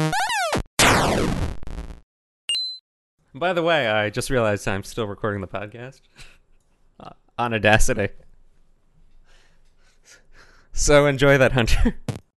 By the way, I just realized I'm still recording the podcast on Audacity. So enjoy that, Hunter.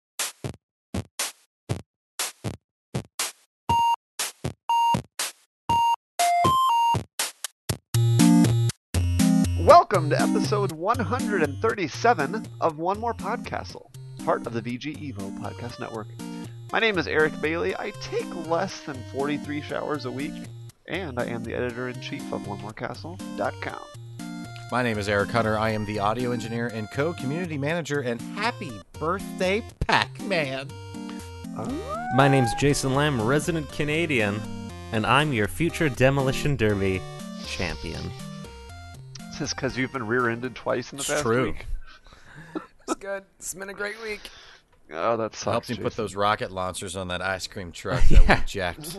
Welcome to episode 137 of One More Podcastle, part of the VG Evo Podcast Network. My name is Eric Bailey. I take less than 43 showers a week, and I am the editor-in-chief of OneMoreCastle.com. My name is Eric Hunter. I am the audio engineer and co-community manager, and happy birthday, Pac-Man! My name's Jason Lamb, resident Canadian, and I'm your future Demolition Derby champion. Is this because you've been rear-ended twice in the past true. week? It's good. It's been a great week. Oh, that sucks. Helped him put Jason. those rocket launchers on that ice cream truck that we jacked.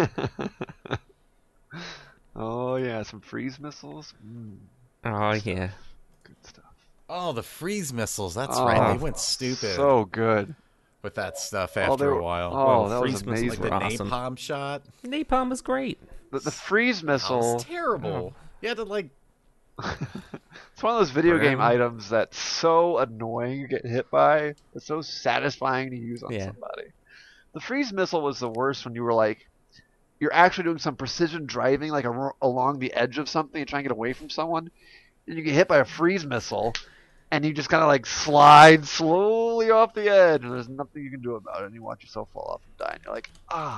Oh, yeah, some freeze missiles. Oh, yeah. Good stuff. Oh, the freeze missiles. That's Oh, right. They went stupid So good. with that stuff they after were- a while. Oh, that was freeze missiles amazing. like the were awesome. napalm shot. Napalm was great. The freeze That missile. was terrible. You had to like. It's one of those video game items that's so annoying you get hit by, but so satisfying to use on somebody. The freeze missile was the worst when you were like, you're actually doing some precision driving like along the edge of something and trying to get away from someone, and you get hit by a freeze missile, and you just kind of like slide slowly off the edge, and there's nothing you can do about it, and you watch yourself fall off and die, and you're like,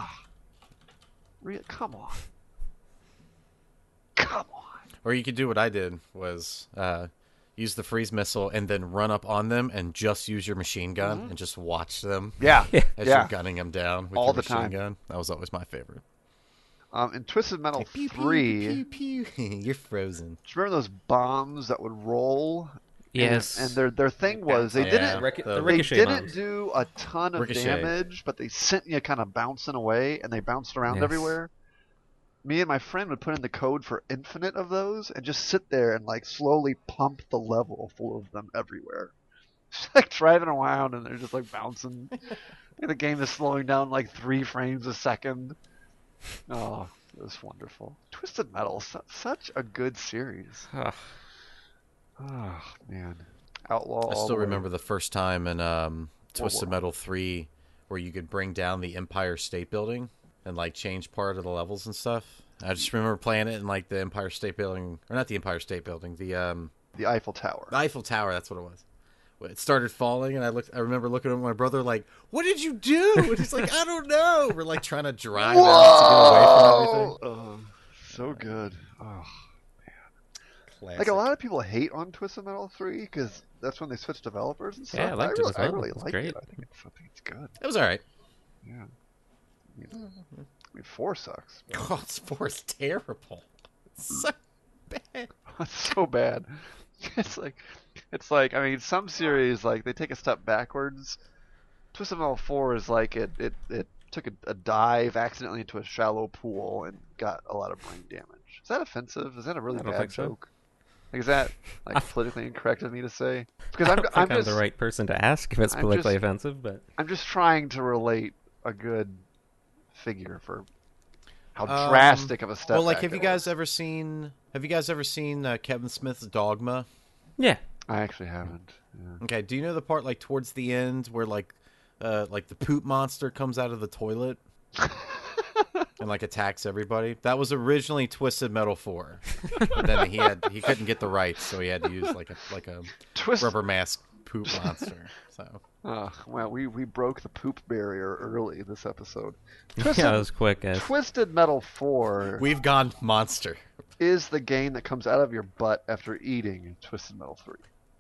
come on. Come on. Or you could do what I did, was use the freeze missile and then run up on them and just use your machine gun and just watch them Yeah. as Yeah. you're gunning them down with All your the machine time. gun. That was always my favorite. In Twisted Metal Like, pew, 3, pew, pew, pew. You're frozen. do you remember those bombs that would roll? Yes. And their thing was they Yeah. didn't The they ricochet didn't bombs. do a ton of Ricochet. damage, but they sent you kind of bouncing away, and they bounced around Yes. everywhere. Me and my friend would put in the code for infinite of those and just sit there and like slowly pump the level full of them everywhere. Just like driving around and they're just like bouncing. And the game is slowing down like 3 frames a second. Oh, it was wonderful. Twisted Metal, such a good series. Ugh. Oh man, Outlaw. I all still the way. remember the first time in Twisted War. Metal 3 where you could bring down the Empire State Building and like change part of the levels and stuff. I just remember playing it in like the Empire State Building, or not the Empire State Building, The Eiffel Tower. the Eiffel Tower. That's what it was. When it started falling, and I remember looking at my brother like, "What did you do?" And he's like, "I don't know." We're like trying to drive out to get away from everything. Oh, so good. Oh. Classic. Like a lot of people hate on Twisted Metal 3 because that's when they switched developers and stuff. Yeah, I liked it as I well. really It's like great. it. I think it's good. It was all right. Yeah. I mean, 4 sucks. Oh, it's 4 is terrible. It's so bad. It's so bad. It's like I mean, some series like they take a step backwards. Twisted Metal 4 is like it took a dive accidentally into a shallow pool and got a lot of brain damage. Is that offensive? Is that a really I don't bad think so. joke? Like, is that like politically incorrect of me to say? Because I I'm, don't think I'm I'm just the right person to ask if it's I'm politically just- offensive, but I'm just trying to relate a good figure for how drastic of a step. Well, like, back have you it guys was. ever seen Kevin Smith's Dogma? yeah. I actually haven't. Yeah. Okay, do you know the part like towards the end where like the poop monster comes out of the toilet and like attacks everybody? That was originally Twisted Metal 4. But then he couldn't get the rights, so he had to use like a rubber mask poop monster. So Well, we broke the poop barrier early this episode. Yeah, that was quick, guys. Twisted Metal 4 we've gone monster. is the game that comes out of your butt after eating Twisted Metal 3.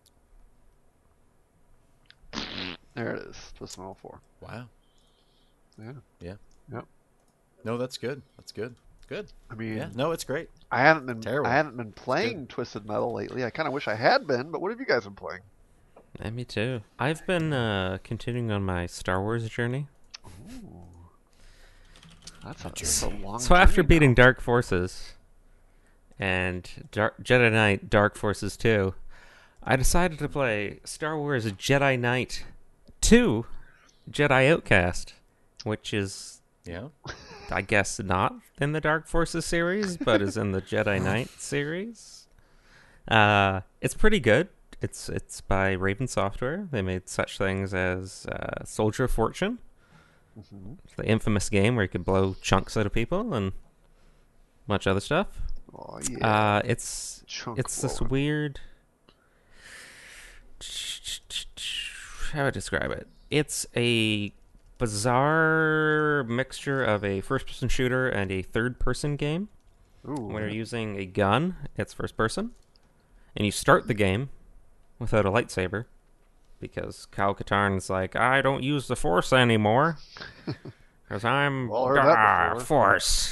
There it is, Twisted Metal 4. Wow. Yeah. Yeah. Yep. No, that's good. That's good. Good. I mean, Yeah. No, it's great. I haven't been Terrible. I haven't been playing Twisted Metal lately. I kind of wish I had been, but what have you guys been playing? And me too. I've been continuing on my Star Wars journey. That's a long So after journey beating now. Dark Forces and Jedi Knight Dark Forces 2, I decided to play Star Wars Jedi Knight 2 Jedi Outcast. which is, Yeah. I guess, not in the Dark Forces series, but is in the Jedi Knight series. It's pretty good. It's by Raven Software. They made such things as Soldier of Fortune, the infamous game where you could blow chunks out of people, and much other stuff. Oh yeah. It's Chunk this blowing. weird. How do I describe it? It's a bizarre mixture of a first-person shooter and a third-person game. Ooh. When you're using a gun, it's first-person, and you start the game without a lightsaber because Kyle Katarn's like, I don't use the Force anymore because I'm Well, heard that before. Force.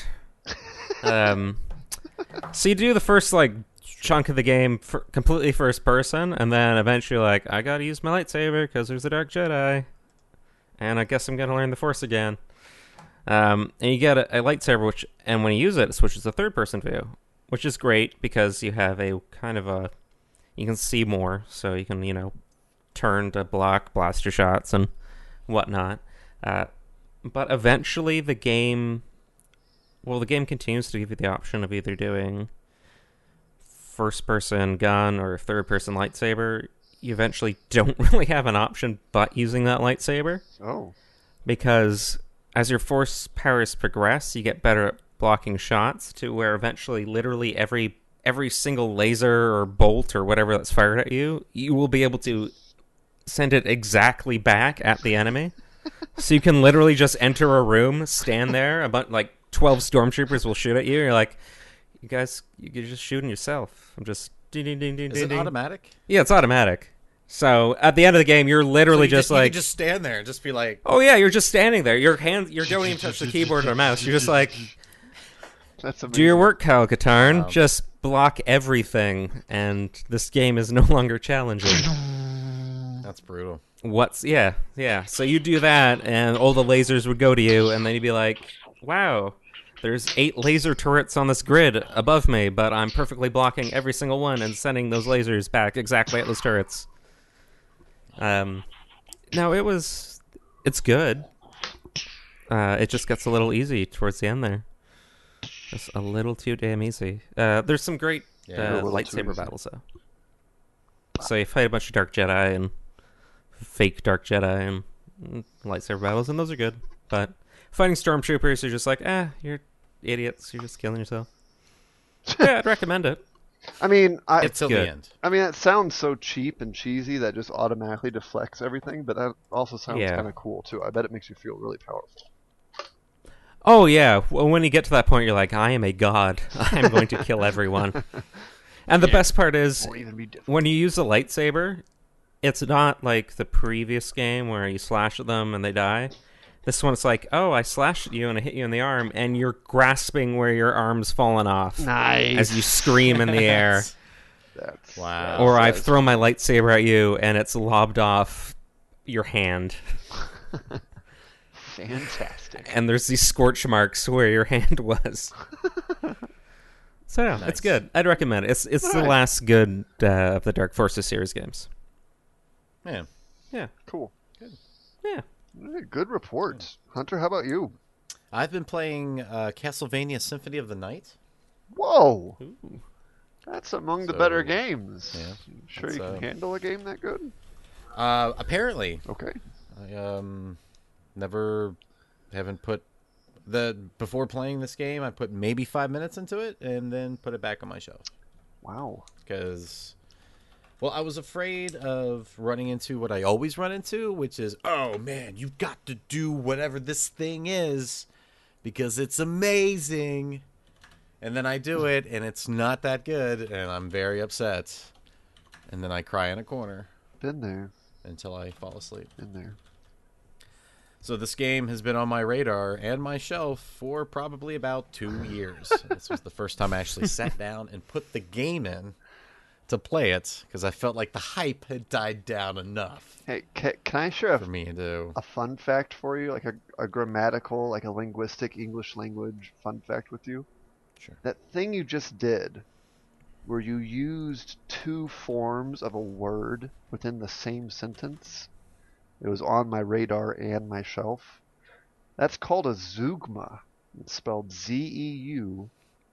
So you do the first chunk of the game completely first person, and then eventually I gotta use my lightsaber because there's a Dark Jedi, and I guess I'm gonna learn the Force again. And you get a lightsaber, and when you use it, it switches to third person view, which is great because you have a kind of you can see more, so you can turn to block blaster shots and whatnot. But eventually the game continues to give you the option of either doing first-person gun or third-person lightsaber. You eventually don't really have an option but using that lightsaber. Oh. Because as your force powers progress, you get better at blocking shots to where eventually literally every single laser or bolt or whatever that's fired at you, you will be able to send it exactly back at the enemy. So you can literally just enter a room, stand there, about 12 stormtroopers will shoot at you. You're like, you guys, you're just shooting yourself. I'm just ding, ding, ding, ding, Is it ding. automatic? Yeah, it's automatic. So at the end of the game, you're literally So you just you like, can just stand there and just be like, oh yeah, you're just standing there. You don't even touch the keyboard or mouse. You're just like, That's amazing. do your work, Kyle Katarn. Wow. Just block everything, and this game is no longer challenging. that's brutal. Yeah. So you do that, and all the lasers would go to you, and then you'd be like, wow, there's 8 laser turrets on this grid above me, but I'm perfectly blocking every single one and sending those lasers back exactly at those turrets. No, it's good. It just gets a little easy towards the end there. Just a little too damn easy. There's some great Yeah, a little too lightsaber easy. battles, though. So you fight a bunch of Dark Jedi and fake Dark Jedi and lightsaber battles, and those are good. But fighting stormtroopers, you're just like, you're idiots. You're just killing yourself. Yeah, I'd recommend it. I mean, It's Till good. the end. I mean, it sounds so cheap and cheesy that just automatically deflects everything, but that also sounds Yeah. kind of cool too. I bet it makes you feel really powerful. Oh, yeah. Well, when you get to that point, you're like, I am a god. I'm going to kill everyone. And the best part is, Won't even be different. when you use a lightsaber, it's not like the previous game where you slash at them and they die. This one, it's like, oh, I slashed at you and I hit you in the arm, and you're grasping where your arm's fallen off Nice. as you scream in the air. That's, Wow. Or I've that's- thrown my lightsaber at you and it's lobbed off your hand. fantastic. And there's these scorch marks where your hand was. So yeah, Nice. it's good. I'd recommend it. It's the Alright. last good of the Dark Forces series games. Man. Yeah. Cool. Yeah. Hey, good reports. Hunter, how about you? I've been playing Castlevania Symphony of the Night. Whoa. Ooh. That's among the So, better games. yeah, You sure it's, you can handle a game that good? Apparently, Okay. I haven't put before playing this game. I put maybe 5 minutes into it and then put it back on my shelf Wow. because, well, I was afraid of running into what I always run into, which is, oh man, you've got to do whatever this thing is because it's amazing. And then I do it, and it's not that good, and I'm very upset. And then I cry in a corner Been there. until I fall asleep. Been there. So this game has been on my radar and my shelf for probably about 2 years. This was the first time I actually sat down and put the game in to play it, because I felt like the hype had died down enough Hey, can I share for a, me to... a fun fact for you? Like a grammatical, like a linguistic English language fun fact with you? Sure. That thing you just did, where you used 2 forms of a word within the same sentence, it was on my radar and my shelf. That's called a zeugma. It's spelled Zeugma.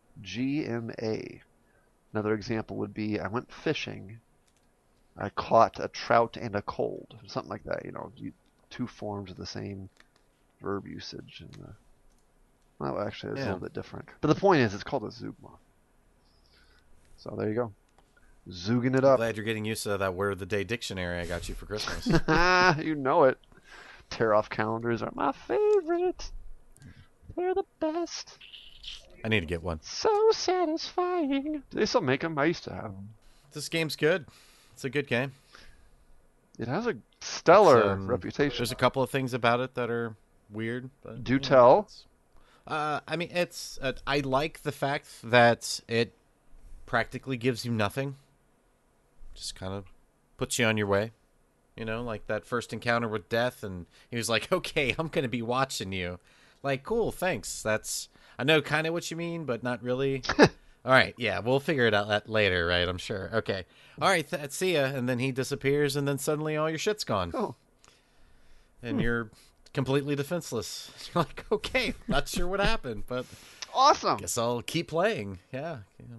Another example would be, I went fishing. I caught a trout and a cold. Something like that. Two forms of the same verb usage. Well, actually, it's a little bit different. But the point is, it's called a zeugma. So there you go. Zooging it up. Glad you're getting used to that word of the day dictionary I got you for Christmas. You know it. Tear off calendars are my favorite. They're the best. I need to get one. So satisfying. Do they still make them? I used to have them. This game's good. It's a good game. It has a stellar reputation. There's a couple of things about it that are weird. But, Do tell. I mean, it's. I like the fact that it practically gives you nothing. Just kind of puts you on your way. Like that first encounter with death, and he was like, "Okay, I'm going to be watching you." Like, cool, thanks. I know kind of what you mean, but not really. All right, yeah, we'll figure it out later, right? I'm sure. Okay. All right, see ya. And then he disappears, and then suddenly all your shit's gone. Oh. And you're completely defenseless. You're like, okay, not sure what happened, but awesome. Guess I'll keep playing. Yeah.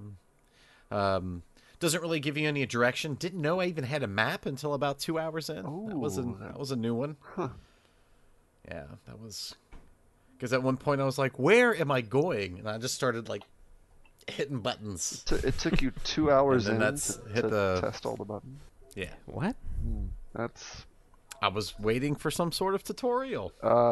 Doesn't really give you any direction. Didn't know I even had a map until about 2 hours in. Ooh, that was a new one. Huh. Yeah, that was... Because at one point I was like, where am I going? And I just started, like, hitting buttons. It took you 2 hours and in then to test all the buttons? Yeah. What? That's... I was waiting for some sort of tutorial.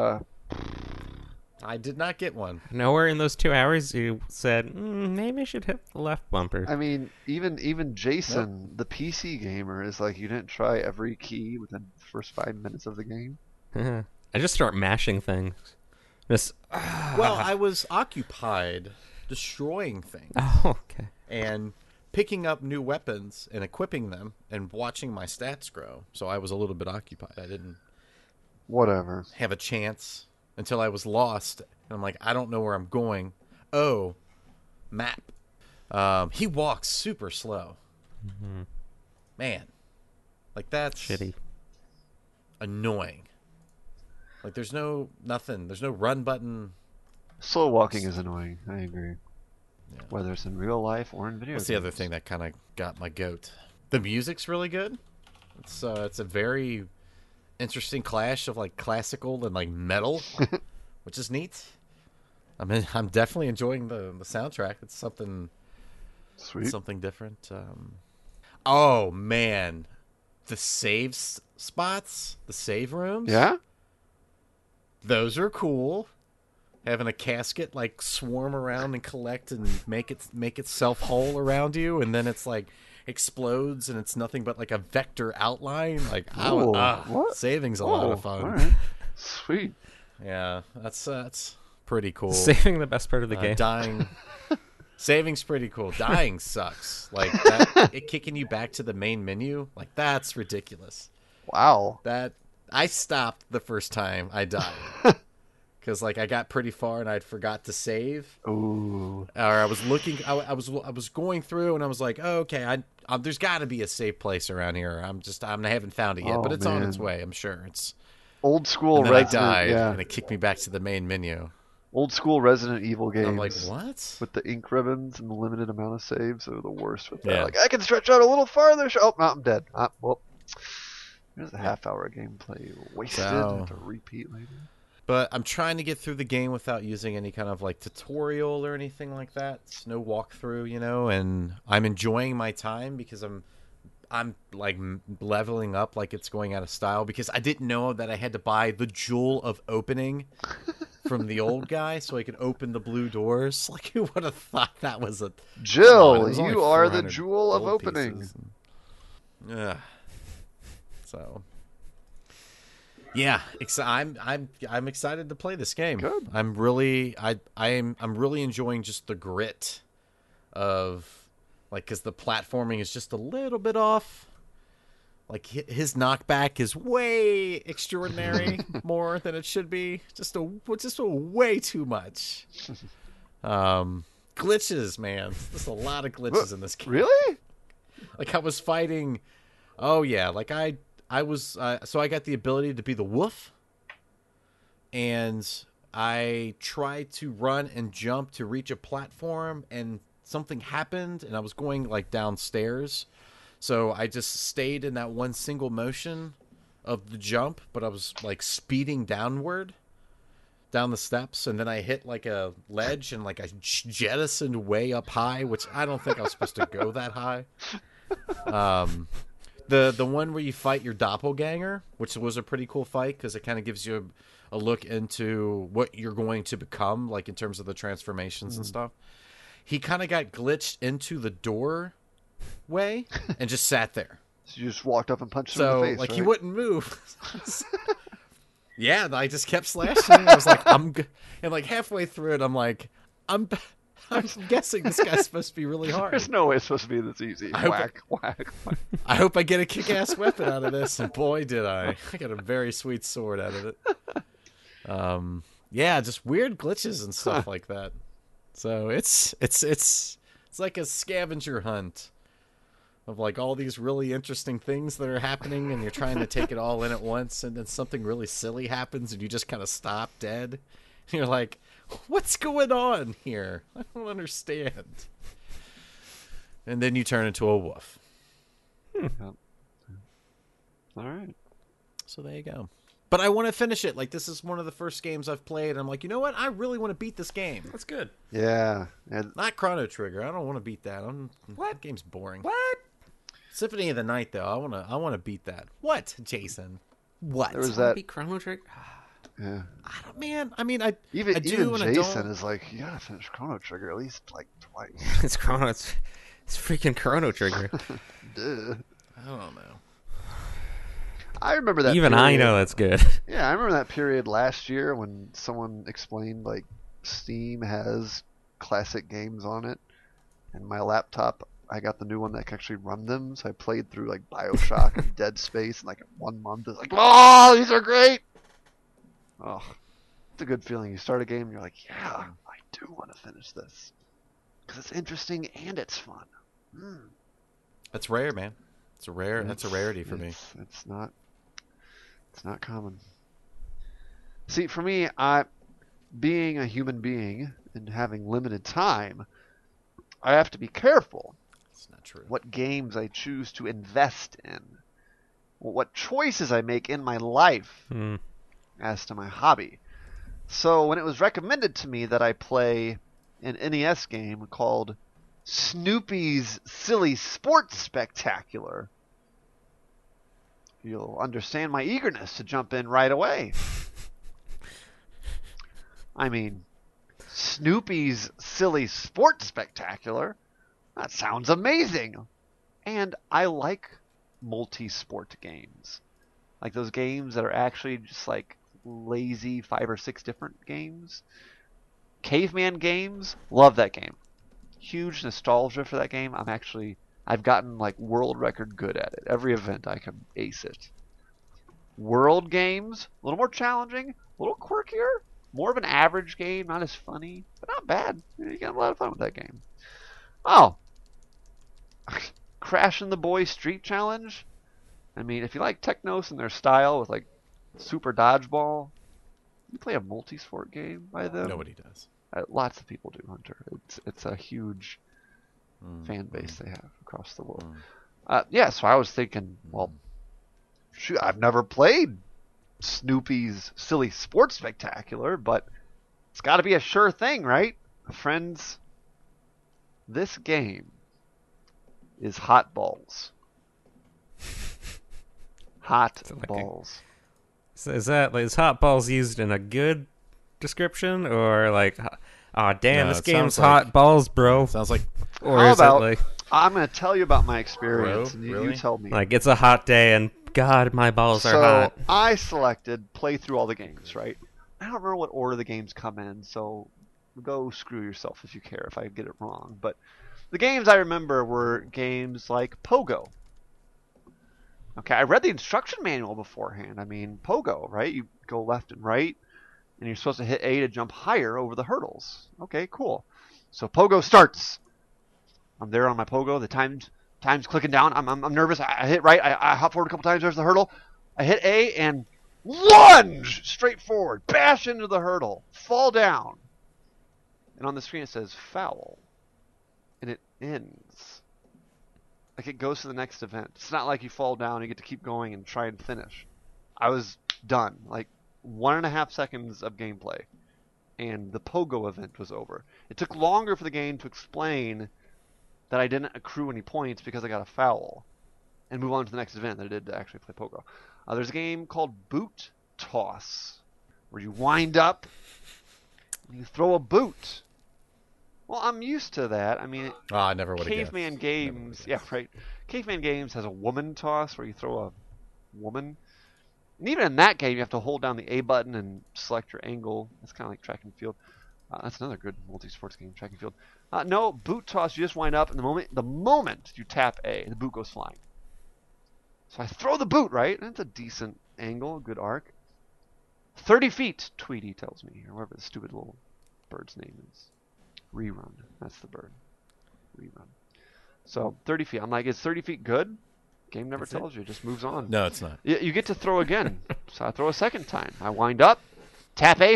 I did not get one. Nowhere in those 2 hours you said, maybe I should hit the left bumper. I mean, even Jason, the PC gamer, is like, you didn't try every key within the first 5 minutes of the game? I just start mashing things. Well, I was occupied destroying things. Oh, okay. And picking up new weapons and equipping them and watching my stats grow. So I was a little bit occupied. I didn't have a chance until I was lost. And I'm like, I don't know where I'm going. Oh, map. He walks super slow. Mm-hmm. Man. Like, that's shitty. Annoying. Like, there's no run button. Slow walking is annoying. I agree. Yeah. Whether it's in real life or in video What's games. the other thing that kind of got my goat? The music's really good. It's a very interesting clash of like classical and like metal, which is neat. I mean, I'm definitely enjoying the soundtrack. It's something sweet, something different. Oh man, the save spots, the save rooms. Yeah, those are cool. Having a casket like swarm around and collect and make itself whole around you, and then it's like explodes and it's nothing but like a vector outline. Like, saving's a lot of fun. All right. Sweet. Yeah, that's pretty cool. Saving the best part of the game. Dying. Saving's pretty cool. Dying sucks. Like it kicking you back to the main menu. Like, that's ridiculous. Wow. That I stopped the first time I died. Because like I got pretty far and I'd forgot to save. Ooh. Or I was looking. I was going through and I was like, oh, okay. There's got to be a safe place around here. I haven't found it yet, but it's on its way. I'm sure it's old school. And then Resident, I died, yeah. and it kicked me back to the main menu. Old school Resident Evil games. I'm like, what? With the ink ribbons and the limited amount of saves are the worst with that. Yeah. Like, I can stretch out a little farther. Oh, no, I'm dead. Well, there's a half hour of gameplay wasted to repeat later. But I'm trying to get through the game without using any kind of like tutorial or anything like that. It's no walkthrough, and I'm enjoying my time because I'm like leveling up like it's going out of style, because I didn't know that I had to buy the Jewel of Opening from the old guy so I could open the blue doors. Like, who would have thought that was a... Jill, you are the Jewel of Opening. Yeah. So... yeah, I'm excited to play this game. Good. I'm really enjoying just the grit of, like, because the platforming is just a little bit off. Like, his knockback is way extraordinary, more than it should be. Just a way too much. Glitches, man. There's a lot of glitches in this game. Really? Like, I was fighting. Oh yeah, like I was so I got the ability to be the wolf, and I tried to run and jump to reach a platform, and something happened, and I was going like downstairs. So I just stayed in that one single motion of the jump, but I was like speeding downward down the steps, and then I hit like a ledge and like I jettisoned way up high, which I don't think I was supposed to go that high. The one where you fight your doppelganger, which was a pretty cool fight because it kind of gives you a look into what you're going to become, like in terms of the transformations and stuff. He kind of got glitched into the doorway and just sat there. So you just walked up and punched him in the face, like, right? he wouldn't move. Yeah, I just kept slashing. I was like, and like halfway through it, I'm like, I'm guessing this guy's supposed to be really hard. There's no way it's supposed to be this easy. Whack. I hope I get a kick-ass weapon out of this, and boy, did I. I got a very sweet sword out of it. Yeah, just weird glitches and stuff like that. So it's like a scavenger hunt of like all these really interesting things that are happening, and you're trying to take it all in at once, and then something really silly happens, and you just kind of stop dead. And you're like, what's going on here? I don't understand. And then you turn into a wolf. Yep. All right. So there you go. But I want to finish it. Like, this is one of the first games I've played. I'm like, you know what? I really want to beat this game. That's good. Yeah. Not Chrono Trigger. I don't want to beat that. What? That game's boring. What? Symphony of the Night, though. I want to beat that. What, Jason? What? There was that. Beat Chrono Trigger. Yeah. Even Jason is like, you gotta finish Chrono Trigger at least like twice. It's Chrono. It's freaking Chrono Trigger. Duh. I don't know. I remember that. Even period. I know that's good. Yeah, I remember that period last year when someone explained like Steam has classic games on it, and my laptop, I got the new one that can actually run them. So I played through like BioShock and Dead Space in like 1 month. It's like, oh, these are great. Oh, it's a good feeling. You start a game, and you're like, yeah, I do want to finish this because it's interesting and it's fun. That's rare, man. That's a rarity for me. It's not common. See, for me, being a human being and having limited time, I have to be careful. It's not true. What games I choose to invest in, what choices I make in my life as to my hobby. So when it was recommended to me that I play an NES game called Snoopy's Silly Sports Spectacular, you'll understand my eagerness to jump in right away. I mean, Snoopy's Silly Sports Spectacular? That sounds amazing. And I like multi-sport games. Like those games that are actually just like lazy 5 or 6 different games. Caveman games, love that game. Huge nostalgia for that game. I've gotten like world record good at it. Every event I can ace it. World games, a little more challenging, a little quirkier, more of an average game, not as funny, but not bad. You get a lot of fun with that game. Oh, Crash and the Boys Street Challenge. I mean, if you like Technos and their style with like Super Dodgeball, you play a multi-sport game by them. Nobody does. Lots of people do, Hunter. It's a huge fan base they have across the world. Yeah, so I was thinking, well, shoot, I've never played Snoopy's Silly Sports Spectacular, but it's got to be a sure thing, right? Friends, this game is Hot Balls. Hot Balls. Is Hot Balls used in a good description or like, oh damn, No, this it game's sounds like- Hot Balls, bro? Sounds like Or How is about, it like I'm going to tell you about my experience, Bro, and you really? tell me. it's a hot day and God, my balls are hot. I selected play through all the games, right? I don't remember what order the games come in, so go screw yourself if you care if I get it wrong. But the games I remember were games like Pogo. Okay, I read the instruction manual beforehand. I mean, Pogo, right? You go left and right, and you're supposed to hit A to jump higher over the hurdles. Okay, cool. So Pogo starts. I'm there on my Pogo. The time's clicking down. I'm nervous. I hit right. I hop forward a couple times. There's the hurdle. I hit A, and lunge straight forward, bash into the hurdle, fall down. And on the screen it says foul. And it ends. Like it goes to the next event. It's not like you fall down and you get to keep going and try and finish. I was done. Like 1.5 seconds of gameplay. And the pogo event was over. It took longer for the game to explain that I didn't accrue any points because I got a foul. And move on to the next event than I did to actually play pogo. There's a game called Boot Toss. Where you wind up and you throw a boot. Well, I'm used to that. I mean, I never would have guessed. Caveman Games, yeah, right. Caveman Games has a woman toss where you throw a woman. And even in that game, you have to hold down the A button and select your angle. It's kind of like track and field. That's another good multi-sports game, track and field. No, boot toss, you just wind up, and the moment you tap A, the boot goes flying. So I throw the boot, right? That's a decent angle, a good arc. 30 feet, Tweety tells me, or whatever the stupid little bird's name is. Rerun. That's the bird. Rerun. So 30 feet. I'm like, is 30 feet good? Game never tells you. It just moves on. No, it's not. You get to throw again. So I throw a second time. I wind up. Tap A.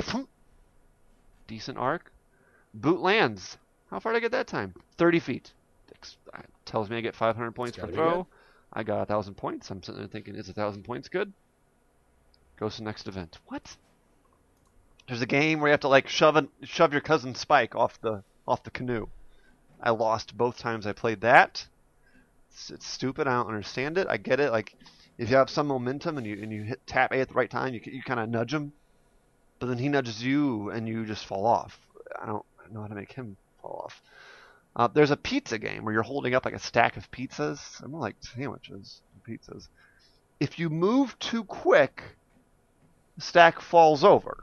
Decent arc. Boot lands. How far did I get that time? 30 feet. Tells me I get 500 points per throw. I got 1,000 points. I'm sitting there thinking, is 1,000 points good? Goes to the next event. What? There's a game where you have to like shove your cousin Spike off the canoe. I lost both times I played that. It's stupid. I don't understand it. I get it. Like if you have some momentum and you hit tap A at the right time, you kind of nudge him, but then he nudges you and you just fall off. I don't know how to make him fall off. There's a pizza game where you're holding up like a stack of pizzas. I'm more like sandwiches and pizzas. If you move too quick, the stack falls over.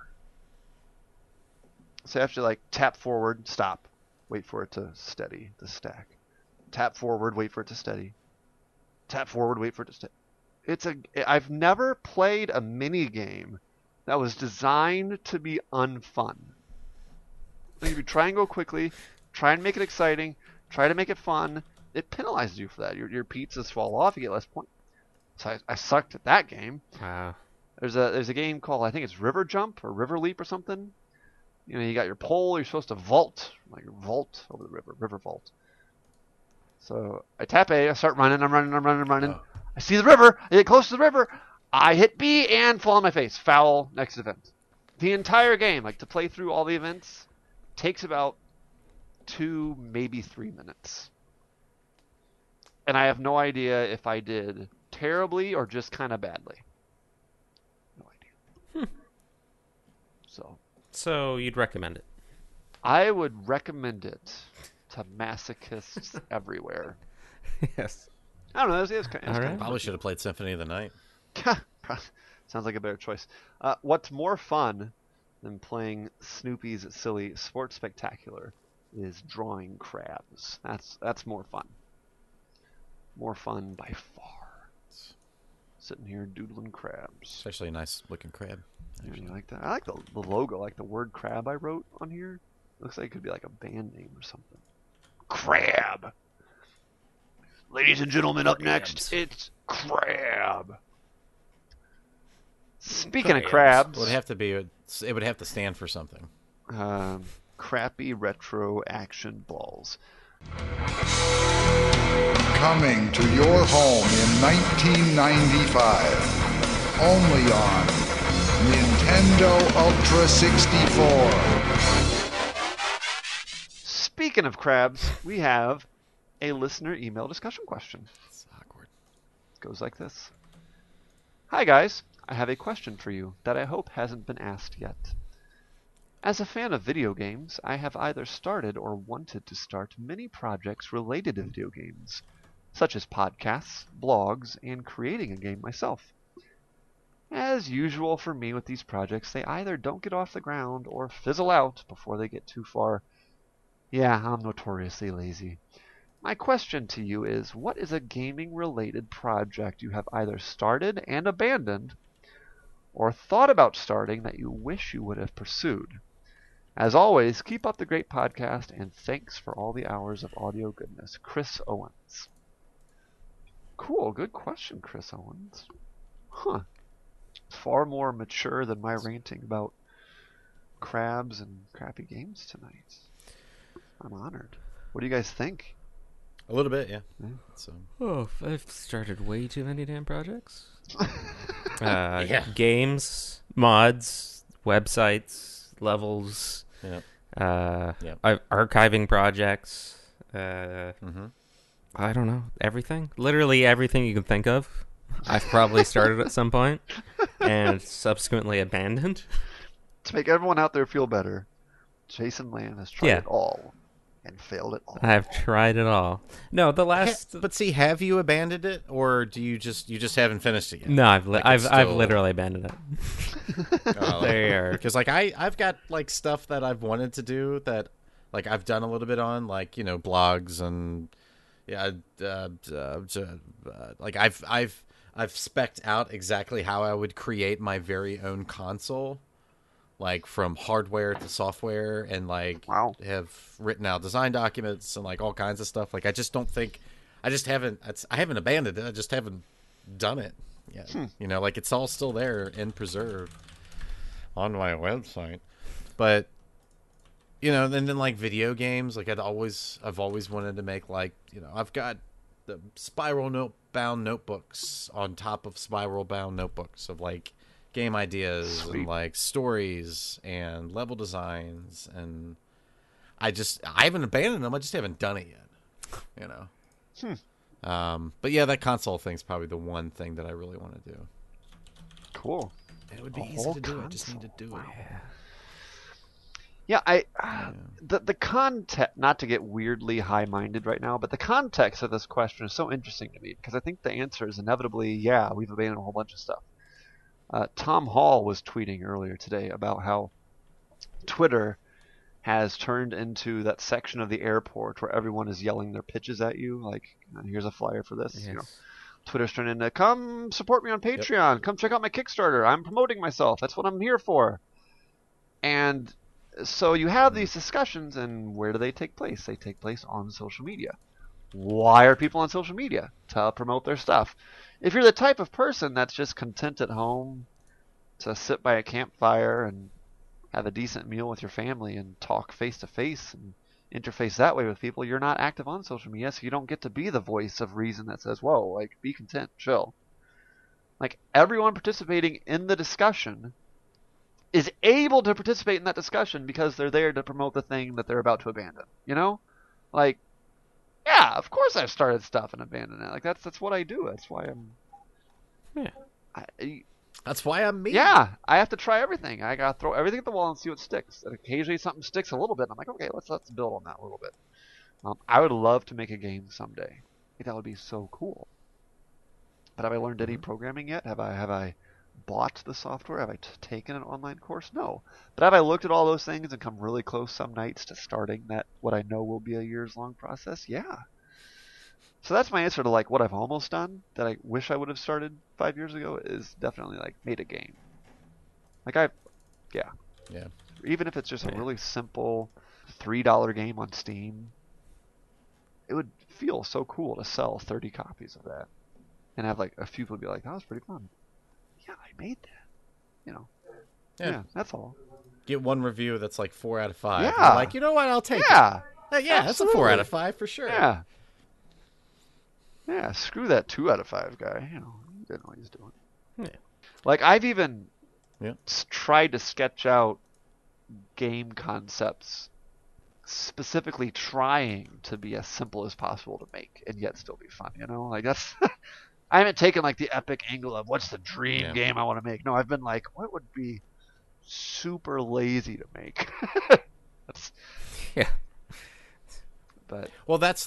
So you have to like tap forward, stop, wait for it to steady the stack. Tap forward, wait for it to steady. Tap forward, wait for it to steady. I've never played a mini game that was designed to be unfun. Like if you try and go quickly, try and make it exciting, try to make it fun, it penalizes you for that. Your pizzas fall off, you get less points. So I sucked at that game. Wow. There's a game called, I think it's River Jump or River Leap or something. You know, you got your pole, you're supposed to vault, like vault over the river vault. So I tap A, I start running, I'm running. Oh. I see the river, I get close to the river, I hit B and fall on my face. Foul, next event. The entire game, like to play through all the events, takes about 2, maybe 3 minutes. And I have no idea if I did terribly or just kind of badly. No idea. So you'd recommend it? I would recommend it to masochists everywhere. Yes. I don't know. It's kind of Probably should have played Symphony of the Night. Sounds like a better choice. What's more fun than playing Snoopy's silly sports spectacular is drawing crabs. That's more fun. More fun by far. Sitting here doodling crabs. Especially a nice looking crab. You like that? I like the logo, like the word crab I wrote on here. Looks like it could be like a band name or something. Crab. Ladies and gentlemen, up next, it's Crab. Speaking of crabs, it would have to be. It would have to stand for something. Crappy retro action balls. Coming to your home in 1995. Only on Nintendo Ultra 64. Speaking of crabs, we have a listener email discussion question. It's awkward. It goes like this. Hi guys, I have a question for you that I hope hasn't been asked yet. As a fan of video games, I have either started or wanted to start many projects related to video games, such as podcasts, blogs, and creating a game myself. As usual for me with these projects, they either don't get off the ground or fizzle out before they get too far. Yeah, I'm notoriously lazy. My question to you is, what is a gaming-related project you have either started and abandoned, or thought about starting that you wish you would have pursued? As always, keep up the great podcast, and thanks for all the hours of audio goodness. Chris Owens. Cool, good question, Chris Owens. Huh. far more mature than my ranting about crabs and crappy games tonight. I'm honored. What do you guys think? A little bit, yeah. So. Oh, I've started way too many damn projects. Yeah. Games, mods, websites, levels, archiving projects. I don't know, everything. Literally everything you can think of. I've probably started at some point and subsequently abandoned. To make everyone out there feel better, Jason Lamb has tried it all and failed at all. I've tried it all. No, the last. But see, have you abandoned it, or do you just haven't finished it yet? No, I've literally abandoned it. There, because like I've got like stuff that I've wanted to do that like I've done a little bit on, like blogs and like I've spec'd out exactly how I would create my very own console. Like from hardware to software, and like have written out design documents and like all kinds of stuff. Like I haven't abandoned it. I just haven't done it yet. Like it's all still there and preserved on my website. But and then like video games, like I've always wanted to make like I've got the spiral bound notebooks on top of spiral bound notebooks of like game ideas and like stories and level designs, and I haven't abandoned them. I just haven't done it yet. But yeah, that console thing's probably the one thing that I really want to do. Cool. And it would be easy to do. I just need to do it. Yeah, the context, not to get weirdly high-minded right now, but the context of this question is so interesting to me, because I think the answer is inevitably, we've abandoned a whole bunch of stuff. Tom Hall was tweeting earlier today about how Twitter has turned into that section of the airport where everyone is yelling their pitches at you, like, here's a flyer for this. Yes. Twitter's turned into, come support me on Patreon, come check out my Kickstarter, I'm promoting myself, that's what I'm here for. And so you have these discussions, and where do they take place? They take place on social media. Why are people on social media? To promote their stuff. If you're the type of person that's just content at home to sit by a campfire and have a decent meal with your family and talk face to face and interface that way with people, you're not active on social media, so you don't get to be the voice of reason that says, whoa, like, be content, chill. Like, everyone participating in the discussion is able to participate in that discussion because they're there to promote the thing that they're about to abandon. Like, yeah, of course I've started stuff and abandoned it. Like that's what I do. That's why I'm. Yeah. That's why I'm me. Yeah, I have to try everything. I gotta throw everything at the wall and see what sticks. And occasionally something sticks a little bit, and I'm like, okay, let's build on that a little bit. I would love to make a game someday. I think that would be so cool. But have I learned any programming yet? Have I bought the software? Have I taken an online course? No. But have I looked at all those things and come really close some nights to starting that what I know will be a years-long process? Yeah. So that's my answer to like what I've almost done that I wish I would have started 5 years ago is definitely like made a game. Like yeah. Even if it's just a really simple $3 game on Steam, it would feel so cool to sell 30 copies of that and have like a few people be like, that was pretty fun. Yeah, I made that. Yeah, that's all. Get one review that's like 4 out of 5. Yeah. You're like, you know what? I'll take it. Yeah, that's a 4 out of 5 for sure. Yeah, screw that 2 out of 5 guy. He didn't know what he's doing. Yeah. Like, I've even tried to sketch out game concepts specifically trying to be as simple as possible to make and yet still be fun, Like, that's... I haven't taken like the epic angle of what's the dream game I want to make. No, I've been like, what would be super lazy to make? But that's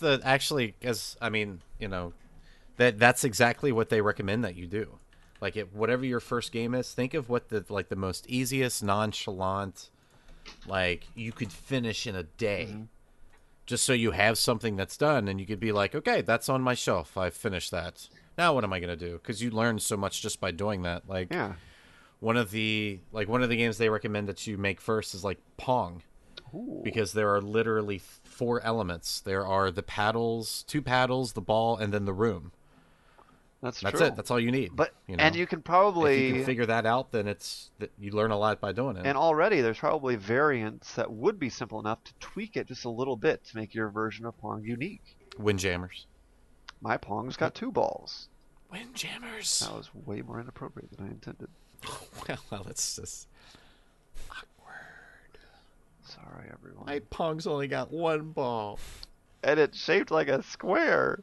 that's exactly what they recommend that you do. Like whatever your first game is, think of what the most easiest, nonchalant, like you could finish in a day. Just so you have something that's done and you could be like, okay, that's on my shelf. I've finished that. Now what am I going to do? Because you learn so much just by doing that. Like one of the games they recommend that you make first is like Pong. Ooh. Because there are literally 4 elements. There are the paddles, 2 paddles, the ball, and then the room. That's That's true. it. That's all you need. But you know? and you can if probably you can figure that out, then you learn a lot by doing it. and already there's probably variants that would be simple enough to tweak it just a little bit to make your version of Pong unique. Windjammers. My Pong's got 2 balls. Windjammers. That was way more inappropriate than I intended. Well, it's just awkward. Sorry, everyone. My Pong's only got 1 ball. And it's shaped like a square.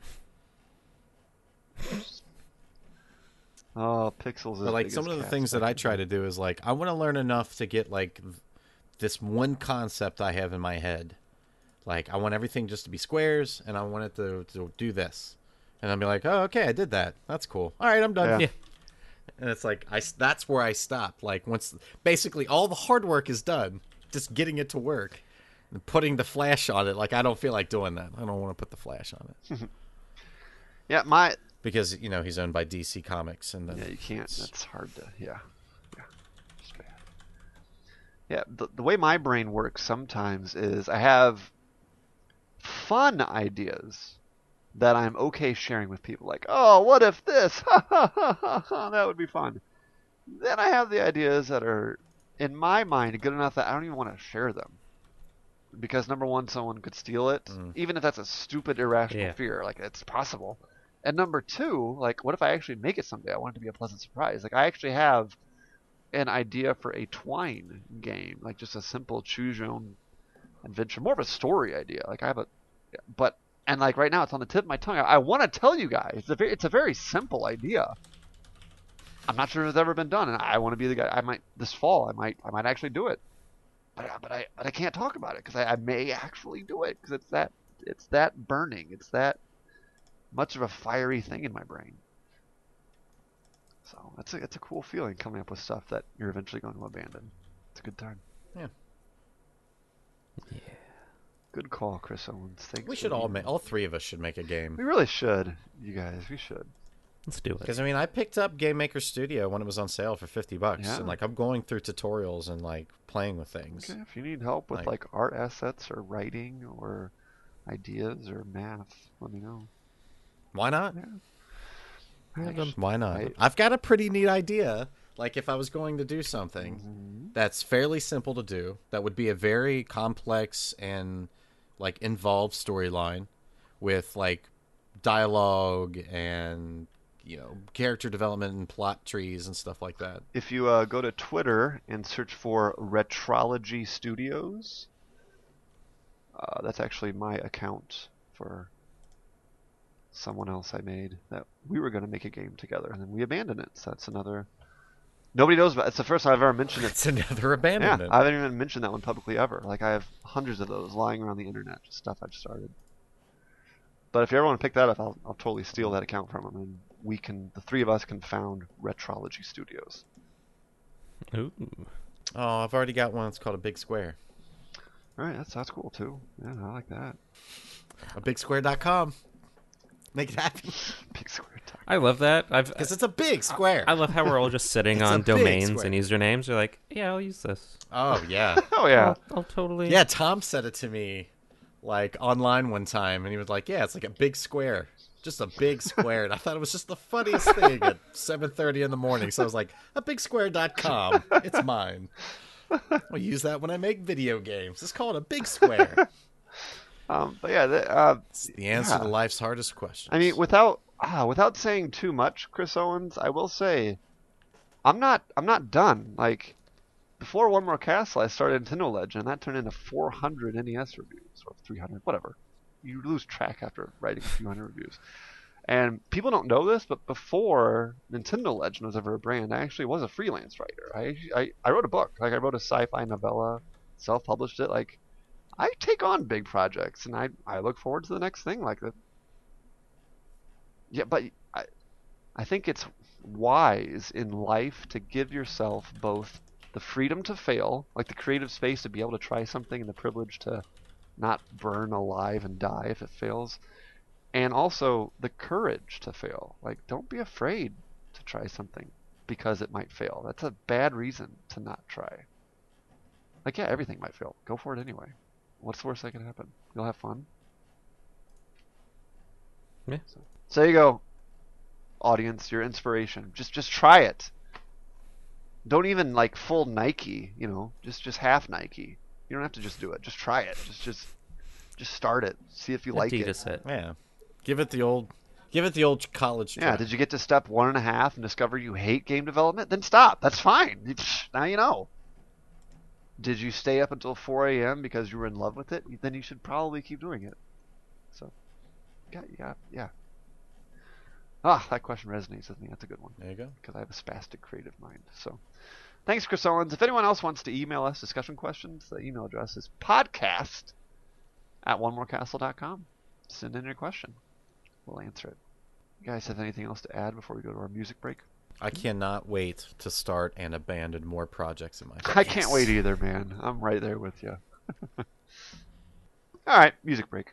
Oh, Pixels is But like big some as of the cats things that back I in try the to do is like I want to learn enough to get like this one concept I have in my head. Like I want everything just to be squares, and I want it to do this, and I'll be like, oh, okay, I did that. That's cool. All right, I'm done. Yeah. And it's like that's where I stop. Like once basically all the hard work is done, just getting it to work and putting the flash on it. Like I don't feel like doing that. I don't want to put the flash on it Yeah, because he's owned by DC Comics, and then yeah, you can't. That's hard to. Yeah. It's bad. Yeah, the way my brain works sometimes is I have fun ideas that I'm okay sharing with people. Like, oh, what if this? That would be fun. Then I have the ideas that are, in my mind, good enough that I don't even want to share them. Because number one, someone could steal it, even if that's a stupid, irrational fear. Like, it's possible. And number two, like, what if I actually make it someday? I want it to be a pleasant surprise. Like, I actually have an idea for a Twine game, like just a simple choose your own adventure, more of a story idea. Like I have and like right now it's on the tip of my tongue. I want to tell you guys. It's a very simple idea. I'm not sure if it's ever been done, and I want to be the guy. This fall. I might actually do it, but I can't talk about it because I may actually do it because it's that burning. It's that much of a fiery thing in my brain. So it's a cool feeling coming up with stuff that you're eventually going to abandon. It's a good time. Yeah. Good call, Chris Owens. Thanks. We should all 3 of us should make a game. We really should, you guys. We should. Let's do it. Because I picked up Game Maker Studio when it was on sale for $50, Yeah. and like I'm going through tutorials and like playing with things. Okay, if you need help with like art assets or writing or ideas or math, let me know. Why not? Yeah. Why not? I've got a pretty neat idea. Like if I was going to do something that's fairly simple to do, that would be a very complex and like involved storyline with like dialogue and character development and plot trees and stuff like that. If you go to Twitter and search for Retrology Studios, that's actually my account for someone else I made that we were going to make a game together, and then we abandoned it. So that's another. Nobody knows about it. It's the first time I've ever mentioned it. It's another abandonment. Yeah, I haven't even mentioned that one publicly ever. Like I have hundreds of those lying around the internet, just stuff I've started. But if you ever want to pick that up, I'll totally steal that account from him, and the 3 of us can found Retrology Studios. Ooh. Oh, I've already got one. It's called A Big Square. All right, that's cool too. Yeah, I like that. abigsquare.com. Make it happen. Big Square Talk. I love that. Because it's a big square. I love how we're all just sitting It's on a big domains square. and usernames. You're like, yeah, I'll use this. Oh, yeah. Oh yeah. I'll totally. Yeah, Tom said it to me like online one time, and he was like, yeah, it's like a big square. Just a big square. And I thought it was just the funniest thing at 7:30 in the morning. So I was like, abigsquare.com. It's mine. I'll use that when I make video games. It's called A Big Square. But yeah, It's the answer to life's hardest questions. I mean, without saying too much, Chris Owens, I will say, I'm not done. Like, before One More Castle, I started Nintendo Legend, and that turned into 400 NES reviews, or 300, whatever. You lose track after writing a few hundred reviews. And people don't know this, but before Nintendo Legend was ever a brand, I actually was a freelance writer. I wrote a book. Like, I wrote a sci-fi novella, self-published it. Like, I take on big projects, and I look forward to the next thing. Like that. Yeah, but I think it's wise in life to give yourself both the freedom to fail, like the creative space to be able to try something, and the privilege to not burn alive and die if it fails, and also the courage to fail. Like, don't be afraid to try something because it might fail. That's a bad reason to not try. Like, yeah, everything might fail. Go for it anyway. What's the worst that can happen? You'll have fun. Yeah. So there you go. audience, your inspiration. Just try it. Don't even like full Nike, just half Nike. You don't have to just do it. Just try it. Just start it. See if you like it. Adidas it. Yeah. Give it the old college try. Yeah, did you get to step 1.5 and discover you hate game development? Then stop. That's fine. Now you know. Did you stay up until 4 a.m. because you were in love with it? Then you should probably keep doing it. So, yeah. Ah, that question resonates with me. That's a good one. There you go. Because I have a spastic creative mind. So, thanks, Chris Owens. If anyone else wants to email us discussion questions, the email address is podcast@onemorecastle.com. Send in your question. We'll answer it. You guys have anything else to add before we go to our music break? I cannot wait to start and abandon more projects in my life. I can't wait either, man. I'm right there with you. All right, music break.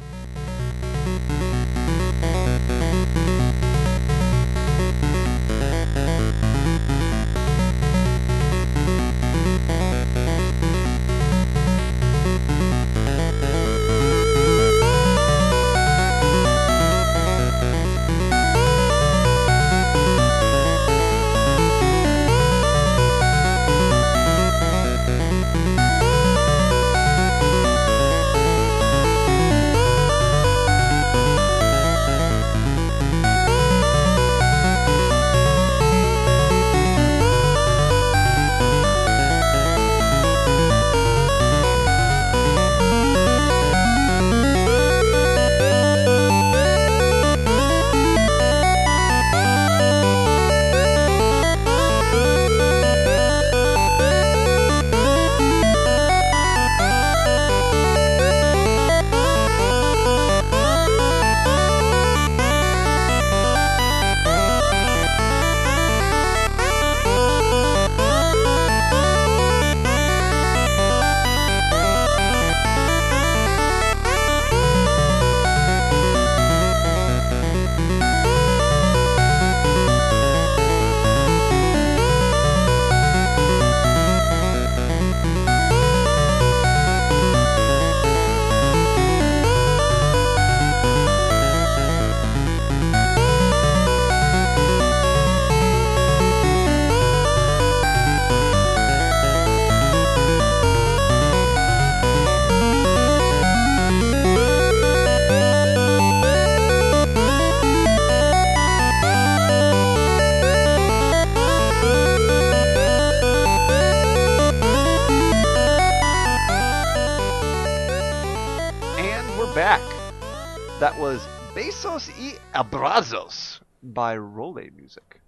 That was Besos y Abrazos by Role Music.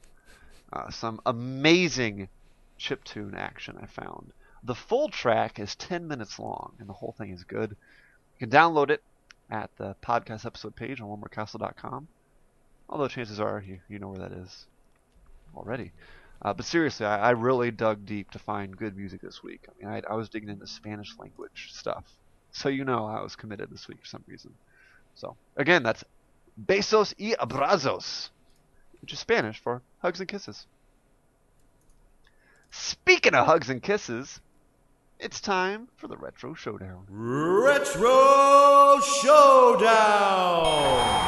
Some amazing chiptune action I found. The full track is 10 minutes long, and the whole thing is good. You can download it at the podcast episode page on onemorecastle.com. Although chances are you know where that is already. But seriously, I really dug deep to find good music this week. I mean, I was digging into Spanish language stuff. So you know I was committed this week for some reason. So, again, that's Besos y Abrazos, which is Spanish for hugs and kisses. Speaking of hugs and kisses, it's time for the Retro Showdown. Retro Showdown!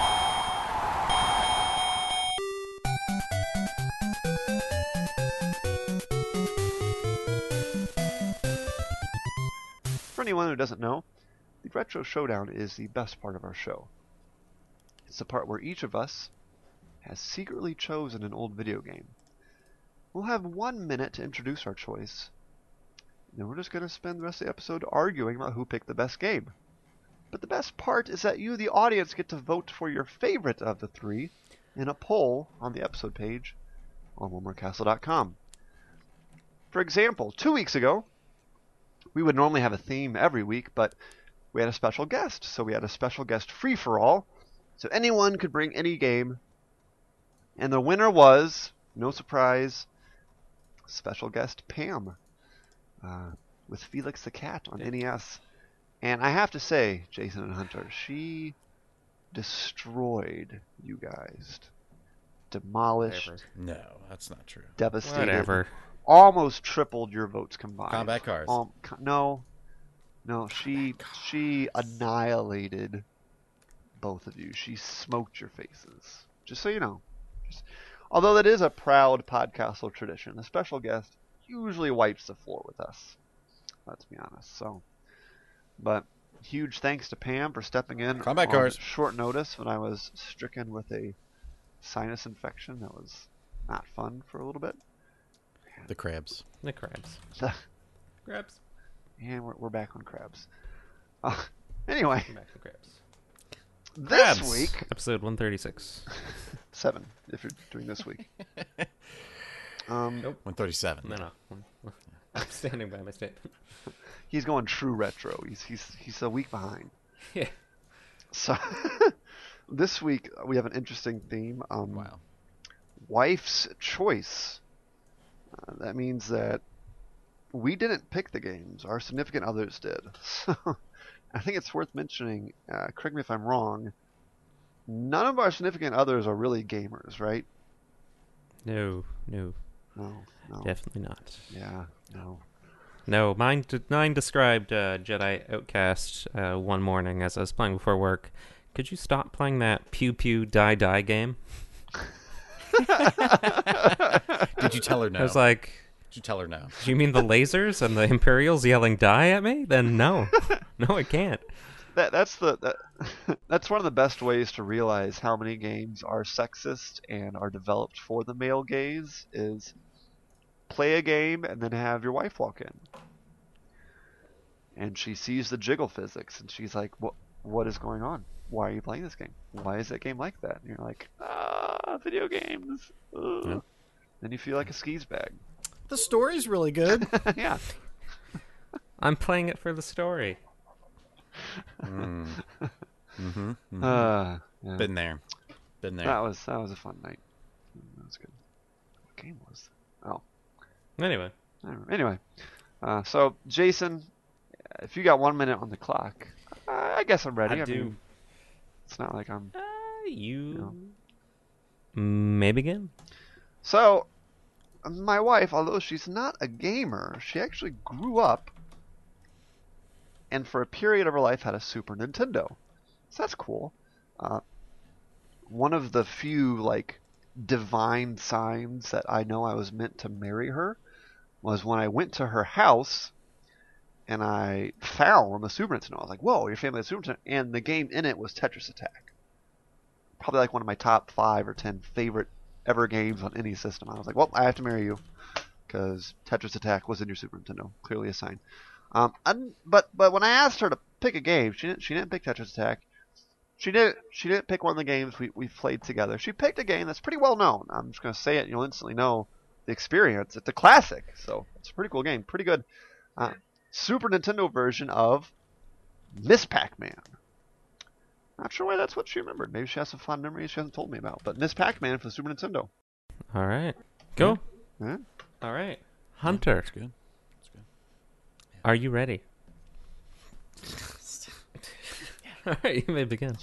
For anyone who doesn't know, the Retro Showdown is the best part of our show. It's the part where each of us has secretly chosen an old video game. We'll have 1 minute to introduce our choice, and then we're just going to spend the rest of the episode arguing about who picked the best game. But the best part is that you, the audience, get to vote for your favorite of the three in a poll on the episode page on onemorecastle.com. For example, 2 weeks ago, we would normally have a theme every week, but we had a special guest. So we had a special guest free-for-all. So anyone could bring any game. And the winner was, no surprise, special guest Pam with Felix the Cat on NES. And I have to say, Jason and Hunter, she destroyed you guys. Demolished. Whatever. No, that's not true. Devastated. Whatever. Almost tripled your votes combined. Combat Cars. No, she annihilated both of you. She smoked your faces. Just so you know. Although that is a proud podcastle tradition, a special guest usually wipes the floor with us. Let's be honest. So, but huge thanks to Pam for stepping in Combat on cars. short notice when I was stricken with a sinus infection that was not fun for a little bit. The crabs. The crabs. Crabs. And we're back on crabs. Anyway, Back to crabs. this Crabs. week, Episode 136. 7, if you're doing this week. Nope. 137. No. I'm standing by my statement. He's going true retro. He's a week behind. Yeah. So this week we have an interesting theme. Wow. Wife's choice. That means that we didn't pick the games. Our significant others did. So I think it's worth mentioning, correct me if I'm wrong, none of our significant others are really gamers, right? No. No. Definitely not. Yeah, no. No, mine described Jedi Outcast one morning as I was playing before work. Could you stop playing that pew pew die die game? Did you tell her no? I was like, Did you tell her no? do you mean the lasers and the Imperials yelling die at me? Then no. No, I can't. That's one of the best ways to realize how many games are sexist and are developed for the male gaze is play a game and then have your wife walk in. And she sees the jiggle physics and she's like, what is going on? Why are you playing this game? Why is that game like that? And you're like, video games. Yep. Then you feel like a skis bag. The story's really good. Yeah. I'm playing it for the story. Yeah. Been there. That was a fun night. That was good. What game was that? Oh. Anyway. Anyway, so Jason, if you got 1 minute on the clock, I guess I'm ready. I do. mean, it's not like I'm. You may begin. So, my wife, although she's not a gamer, she actually grew up and for a period of her life had a Super Nintendo. So that's cool. One of the few, like, divine signs that I know I was meant to marry her was when I went to her house and I found the Super Nintendo. I was like, whoa, your family has Super Nintendo. And the game in it was Tetris Attack. Probably like one of my top 5 or 10 favorite ever games on any system. I was like, well, I have to marry you because Tetris Attack was in your Super Nintendo. Clearly a sign. But when I asked her to pick a game, she didn't pick Tetris Attack. She didn't pick one of the games we played together. She picked a game that's pretty well known. I'm just going to say it and you'll instantly know the experience. It's a classic, so it's a pretty cool game. Pretty good Super Nintendo version of Miss Pac-Man. Not sure why that's what she remembered. Maybe she has some fond memories she hasn't told me about. But Miss Pac-Man for the Super Nintendo. All right. Go. Yeah. All right. Hunter, That's good. are you ready? All right, you may begin.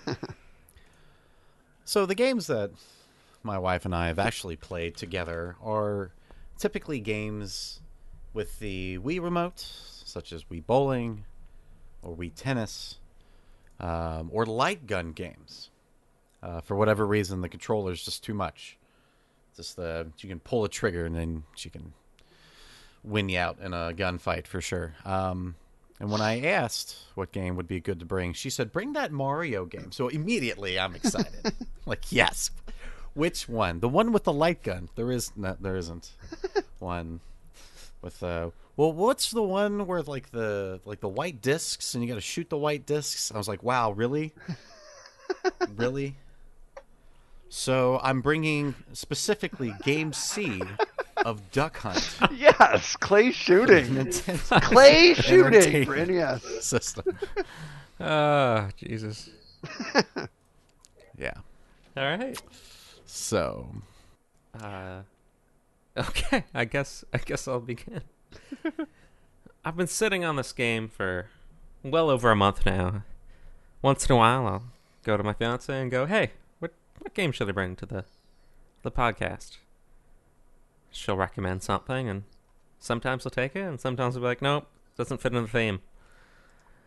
So the games that my wife and I have actually played together are typically games with the Wii remote, such as Wii Bowling or Wii Tennis, or light gun games. For whatever reason, the controller's just too much. Just you can pull a trigger and then she can win you out in a gunfight for sure. And when I asked what game would be good to bring, she said, bring that Mario game. So immediately I'm excited. Like, yes. Which one? The one with the light gun. There isn't one with well, what's the one where like the white discs and you got to shoot the white discs? I was like, wow, really? Really? So I'm bringing specifically Game C of Duck Hunt. Yes, clay shooting. Nintendo Clay shooting for Entertainment NES. system. Jesus. Yeah. All right. So Okay, I guess I'll begin. I've been sitting on this game for well over a month now. Once in a while, I'll go to my fiance and go, "Hey, what game should I bring to the podcast?" She'll recommend something, and sometimes I'll take it, and sometimes I'll be like, "Nope, doesn't fit in the theme."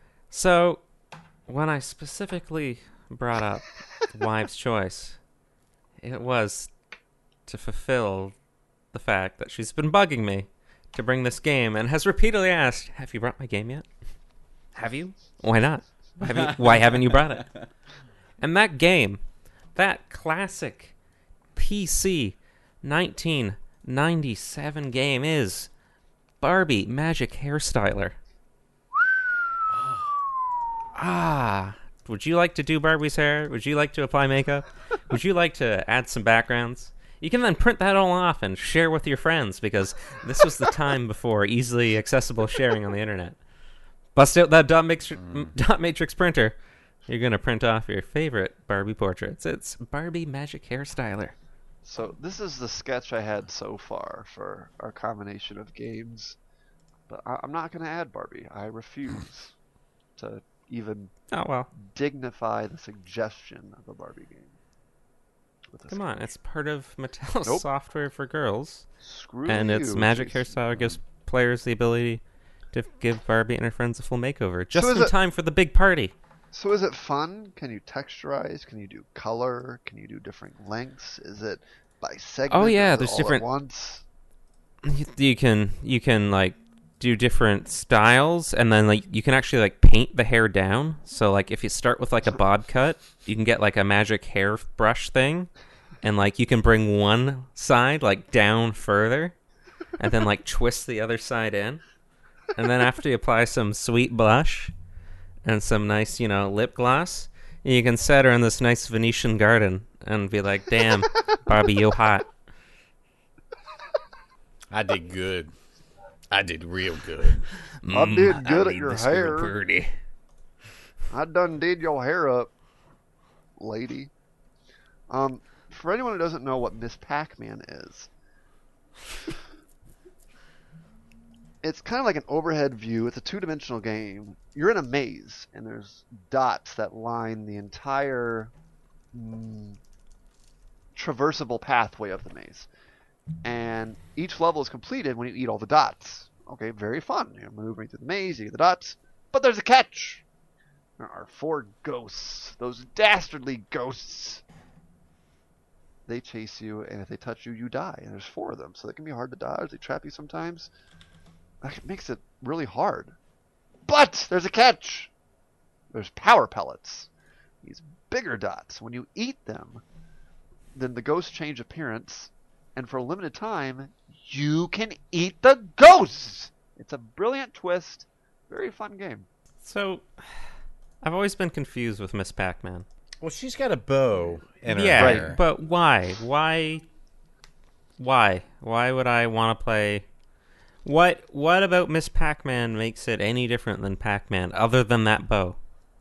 So, when I specifically brought up Wife's Choice, it was to fulfill the fact that she's been bugging me to bring this game and has repeatedly asked, "Have you brought my game yet? Have you? Why not? Why haven't you brought it?" And that game, that classic PC 1997 game is Barbie Magic Hairstyler. Would you like to do Barbie's hair? Would you like to apply makeup? Would you like to add some backgrounds? You can then print that all off and share with your friends, because this was the time before easily accessible sharing on the internet. Bust out that dot matrix printer. You're going to print off your favorite Barbie portraits. It's Barbie Magic Hairstyler. So this is the sketch I had so far for our combination of games. But I'm not going to add Barbie. I refuse to even dignify the suggestion of a Barbie game. Come on, it's part of Mattel's software for girls. Screw and you, its Magic Hairstyler gives players the ability to give Barbie and her friends a full makeover, just in time for the big party. So is it fun? Can you texturize? Can you do color? Can you do different lengths? Is it by segment? Oh yeah, there's different. At once? You can like do different styles, and then like you can actually like paint the hair down. So like if you start with like a bob cut, you can get like a magic hair brush thing, and like you can bring one side like down further, and then like twist the other side in, and then after you apply some sweet blush and some nice lip gloss, you can set her in this nice Venetian garden and be like, "Damn, Barbie, you hot." I did good. I did real good. I did good at your this hair. girl pretty. I done did your hair up, lady. For anyone who doesn't know what Miss Pac-Man is, it's kind of like an overhead view. It's a two-dimensional game. You're in a maze, and there's dots that line the entire traversable pathway of the maze. And each level is completed when you eat all the dots. Okay, very fun. You're moving through the maze, you get the dots. But there's a catch. There are 4 ghosts. Those dastardly ghosts. They chase you, and if they touch you, you die. And there's 4 of them, so they can be hard to dodge. They trap you sometimes. That makes it really hard. But there's a catch. There's power pellets. These bigger dots. When you eat them, then the ghosts change appearance. And for a limited time, you can eat the ghosts. It's a brilliant twist. Very fun game. So, I've always been confused with Miss Pac-Man. Well, she's got a bow in her hair. Right, but why? Why would I want to play? What about Miss Pac-Man makes it any different than Pac-Man, other than that bow?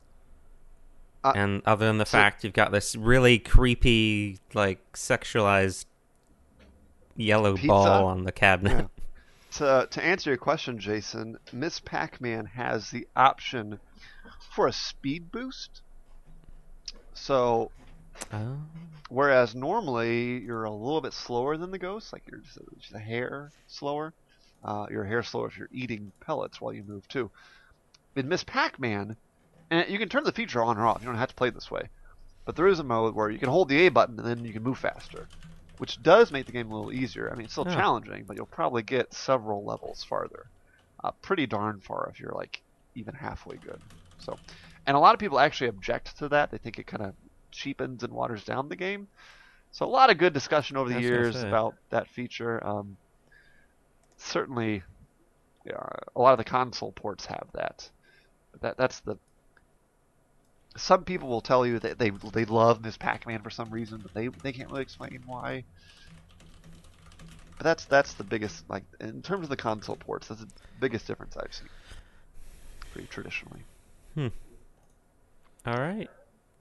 And other than the fact you've got this really creepy, like, sexualized yellow ball on the cabinet. Yeah. To answer your question, Jason, Miss Pac-Man has the option for a speed boost. So, whereas normally you're a little bit slower than the ghost, like you're just a hair slower. Your hair slower if you're eating pellets while you move too. In Miss Pac-Man, and you can turn the feature on or off. You don't have to play this way, but there is a mode where you can hold the A button and then you can move faster, which does make the game a little easier. I mean, it's still challenging, but you'll probably get several levels farther. Pretty darn far if you're like even halfway good. So, and a lot of people actually object to that. They think it kind of cheapens and waters down the game. So a lot of good discussion over the years about that feature. Certainly, a lot of the console ports have that. That's the. Some people will tell you that they love Miss Pac-Man for some reason, but they can't really explain why. But that's the biggest, like, in terms of the console ports, that's the biggest difference I've seen. Pretty traditionally. All right.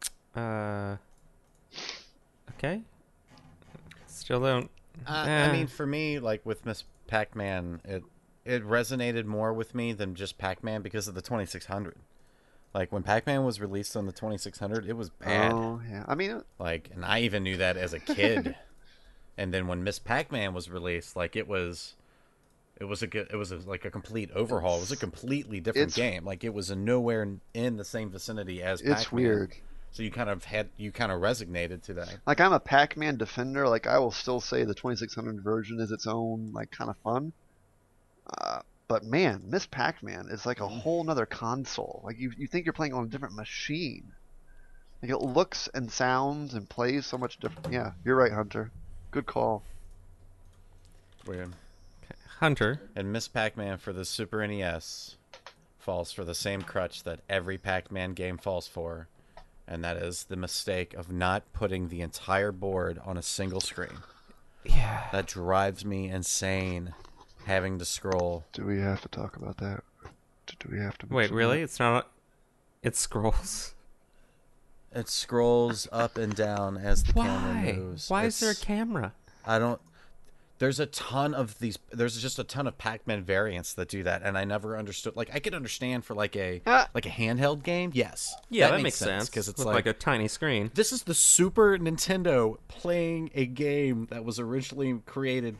Okay. Still don't. I mean, for me, like with Miss Pac-Man, it resonated more with me than just Pac-Man because of the 2600. Like when Pac-Man was released on the 2600, it was bad. Oh yeah, I mean, and I even knew that as a kid. And then when Miss Pac-Man was released, like it was like a complete overhaul. It was a completely different game. Like it was nowhere in the same vicinity as Pac-Man. It's weird. So you kind of resignated to that. Like, I'm a Pac-Man defender. Like, I will still say the 2600 version is its own, like, kind of fun. But man, Miss Pac-Man is like a whole nother console. Like, you think you're playing on a different machine. Like, it looks and sounds and plays so much different. Yeah, you're right, Hunter. Good call. Weird. Hunter. And Miss Pac-Man for the Super NES falls for the same crutch that every Pac-Man game falls for, and that is the mistake of not putting the entire board on a single screen. Yeah. That drives me insane, having to scroll. Do we have to talk about that? Do we have to? Wait, really? It's not. It scrolls. It scrolls up and down as the camera Why? moves. Why is there a camera? I don't. There's a ton of these. There's just a ton of Pac-Man variants that do that, and I never understood. Like, I could understand for like a handheld game. Yes, Yeah, that makes sense because it's with like a tiny screen. this is the Super Nintendo playing a game that was originally created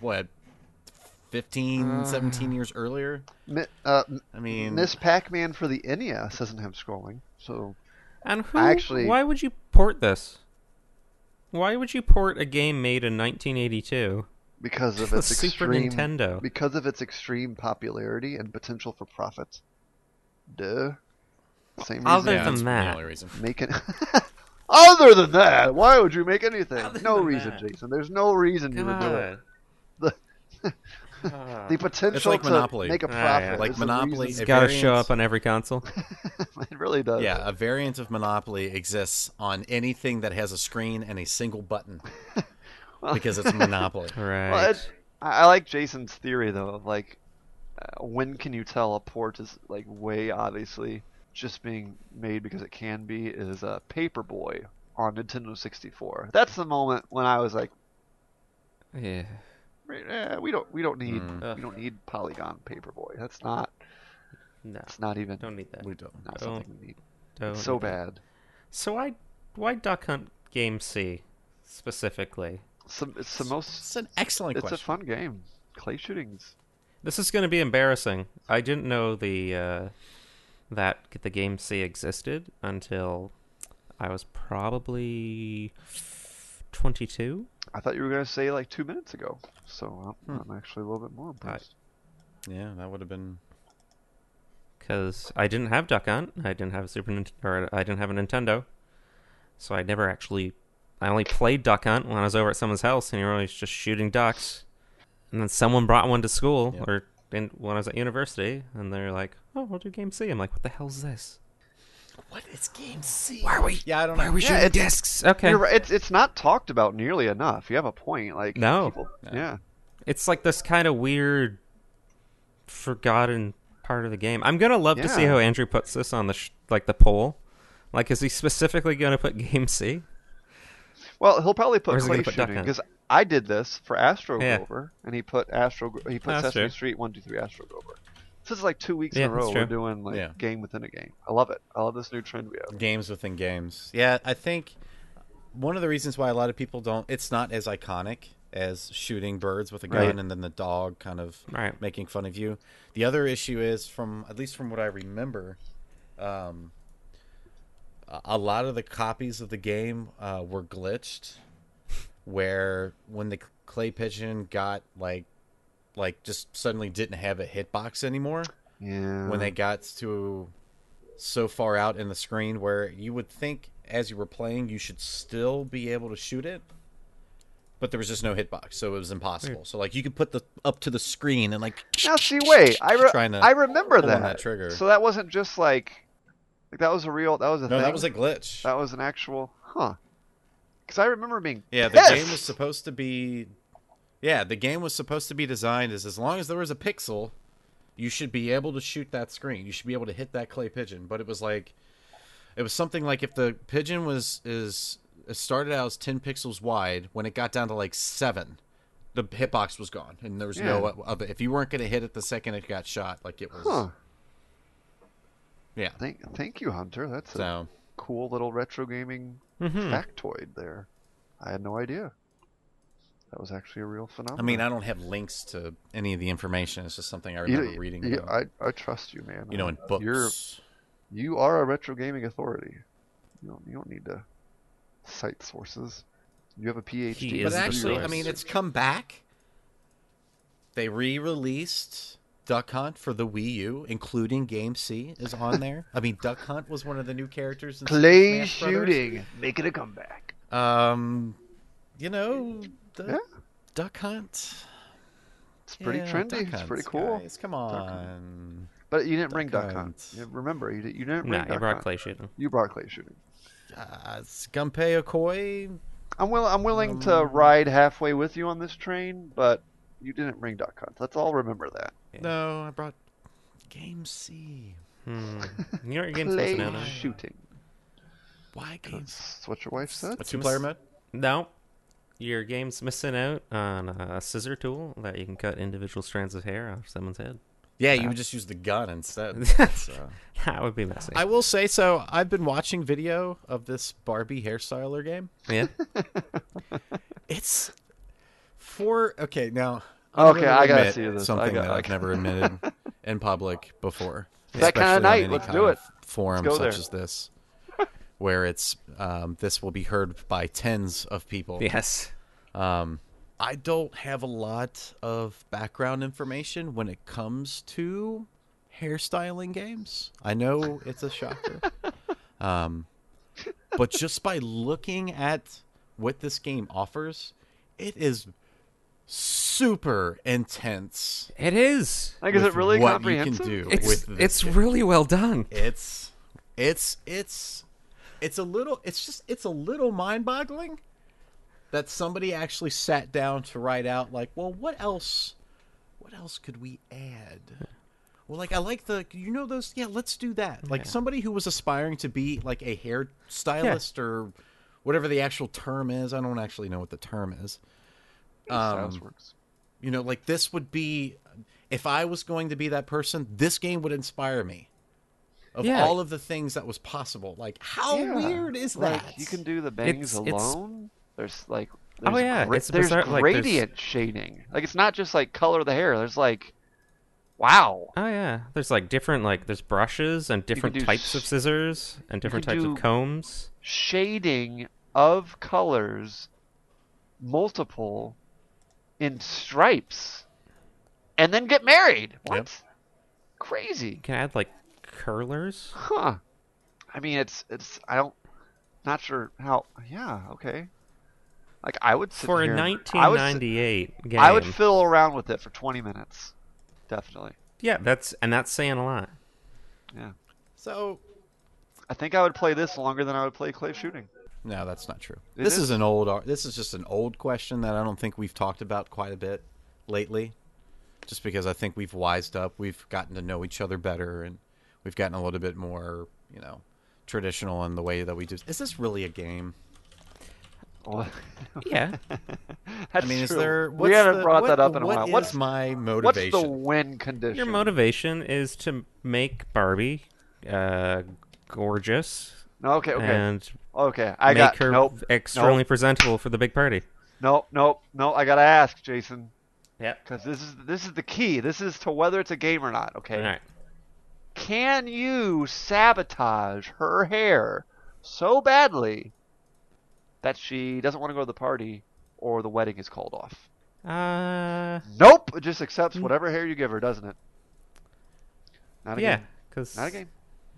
17 years earlier. I mean, Miss Pac-Man for the NES doesn't have scrolling, so. And who? Actually- Why would you port this? Why would you port a game made in 1982? Because of The its Super extreme, Nintendo. because of its extreme popularity and potential for profit. Duh. Same reason. Other yeah, than that's that. the only reason. Making. Other than that, why would you make anything? Other No than reason, that. Jason. There's no reason you would do it. God. The potential It's like to Monopoly. make a Ah, profit. yeah. Like is the Monopoly, reason- It's got to variants- show up on every console. It really does. Yeah, a variant of Monopoly exists on anything that has a screen and a single button, because it's Monopoly. Right. Well, I like Jason's theory though. Of like, when can you tell a port is like way obviously just being made because it can be? Is Paperboy on Nintendo 64. That's the moment when I was like, Yeah. we don't need Polygon Paperboy. That's not. No. It's not even. Don't need that. We don't. Not don't- something we need. Don't It's so need that. bad. So why Duck Hunt Game C specifically? It's the most. It's an excellent It's a question. fun game. Clay shootings. This is going to be embarrassing. I didn't know that the Game C existed until I was probably 22. I thought you were gonna say like 2 minutes ago. So I'm actually a little bit more impressed. Yeah, that would have been. Because I didn't have Duck Hunt. I didn't have I didn't have a Nintendo. So I never actually. I only played Duck Hunt when I was over at someone's house, and you were always just shooting ducks. And then someone brought one to school, Yeah. when I was at university, and they're like, "Oh, we'll do Game C." I'm like, "What the hell's this? What is Game C? Why are we? Yeah, I don't know. Why are we Yeah, shooting it's- discs?" Okay, You're right. It's not talked about nearly enough. You have a point. Like No. people, No. yeah. it's like this kind of weird, forgotten part of the game. I'm gonna love to see Yeah. how Andrew puts this on the the poll. Like, is he specifically gonna put Game C? Well, he'll probably Or put is he clay gonna put Duck shooting Hunt? because I did this for Astro Yeah. Grover, and he put That's Sesame true. Street 1, 2, 3 Astro Grover. This is like 2 weeks Yeah, in a that's row true. we're doing like Yeah. game within a game. I love it. I love this new trend we have. Games within games. Yeah, I think one of the reasons why a lot of people don't. It's not as iconic as shooting birds with a gun Right. and then the dog kind of Right. making fun of you. The other issue is, at least from what I remember, a lot of the copies of the game were glitched, where when the clay pigeon got like just suddenly didn't have a hitbox anymore, Yeah. when they got to so far out in the screen where you would think as you were playing you should still be able to shoot it, but there was just no hitbox, so it was impossible. So like you could put the up to the screen and like Now see, wait. trying to I remember pull on that. that trigger. So that wasn't just like that was a real. That was a no, thing. that was a glitch. That was an actual. Huh. Because I remember being. Yeah, the pissed. game was supposed to be. Yeah, the game was supposed to be designed as long as there was a pixel, you should be able to shoot that screen. You should be able to hit that clay pigeon. But it was something like if the pigeon it started out as 10 pixels wide, when it got down to like 7, the hitbox was gone, and there was no other. If you weren't going to hit it the second it got shot, like it was. Huh. Yeah. Thank you, Hunter. That's a So cool little retro gaming Mm-hmm. factoid there. I had no idea. That was actually a real phenomenon. I mean, I don't have links to any of the information. It's just something I remember reading. About, I trust you, man. in books. You are a retro gaming authority. You don't need to cite sources. You have a PhD. He But is the actually, I source. mean, it's come back. They re-released Duck Hunt for the Wii U, including Game C is on there. I mean, Duck Hunt was one of the new characters in Super Clay Smash Brothers. shooting, making a comeback. You know, Yeah. Duck Hunt. It's pretty trendy. Duck It's Hunts, pretty cool. Guys, come on. But you didn't bring Duck Duck Hunt. Hunt. You remember, you didn't bring Nah, Duck you brought Hunt. clay shooting. You brought clay shooting. Gunpei Okoye. I'm willing to ride halfway with you on this train, but you didn't bring Duck Hunt. Let's all remember that. Yeah. No, I brought Game C. You know what your game's Clay missing out on? shooting. Why Games? That's what your wife said. A two-player mode? No. Your game's missing out on a scissor tool that you can cut individual strands of hair off someone's head. Yeah, you would just use the gun instead. So. That would be messy. I will say so. I've been watching video of this Barbie hairstyler game. Yeah. It's okay. Now, Okay, I'm I gonna gotta admit see this. Something that I I've never admitted in public before. That kind of especially on night. any Let's kind do of it. Forum Let's go such there. as this, where it's this will be heard by tens of people. Yes. I don't have a lot of background information when it comes to hairstyling games. I know it's a shocker. But just by looking at what this game offers, it is super intense. It is. Like, is it with really what comprehensive? you can do It's with this it's game. really well done. It's a little mind-boggling that somebody actually sat down to write out like, well, what else could we add? Well, like I like those, yeah, let's do that. Like somebody who was aspiring to be like a hairstylist or whatever the actual term is. I don't actually know what the term is. Styles works. You know, like this would be, if I was going to be that person, this game would inspire me. Of Yeah. all of the things that was possible. Like, how Yeah. weird is that? Like, you can do the bangs It's- alone. There's like, Oh, yeah, it's there's bizarre, like, there's- gradient shading. Like, it's not just like color the hair. There's like, wow. Oh yeah. There's like different there's brushes and different do types of scissors and different can types do- of combs. Shading of colors, multiple, in stripes, and then get married. What? Crazy. You can add like curlers. Huh. I mean, it's not sure how. Yeah. Okay. Like, I would sit For a here and- 1998 game. I would fiddle around with it for 20 minutes. Definitely. Yeah, that's saying a lot. Yeah. So, I think I would play this longer than I would play clay shooting. no, that's not true. It This is? this is just an old question that I don't think we've talked about quite a bit lately. Just because I think we've wised up, we've gotten to know each other better, and we've gotten a little bit more, traditional in the way that we do. Is this really a game? Well, Yeah. that's I mean, is true. there? We haven't brought that up in a while. What What's is my what's motivation? the win condition? Your motivation is to make Barbie gorgeous No, okay. and Okay. I make got her nope. extremely presentable for the big party. Nope. I gotta ask, Jason, Yeah. because this is the key. This is to whether it's a game or not. Okay. All right. Can you sabotage her hair so badly that she doesn't want to go to the party or the wedding is called off? Nope. It just accepts whatever hair you give her, doesn't it? Not a yeah, game. because Not a game.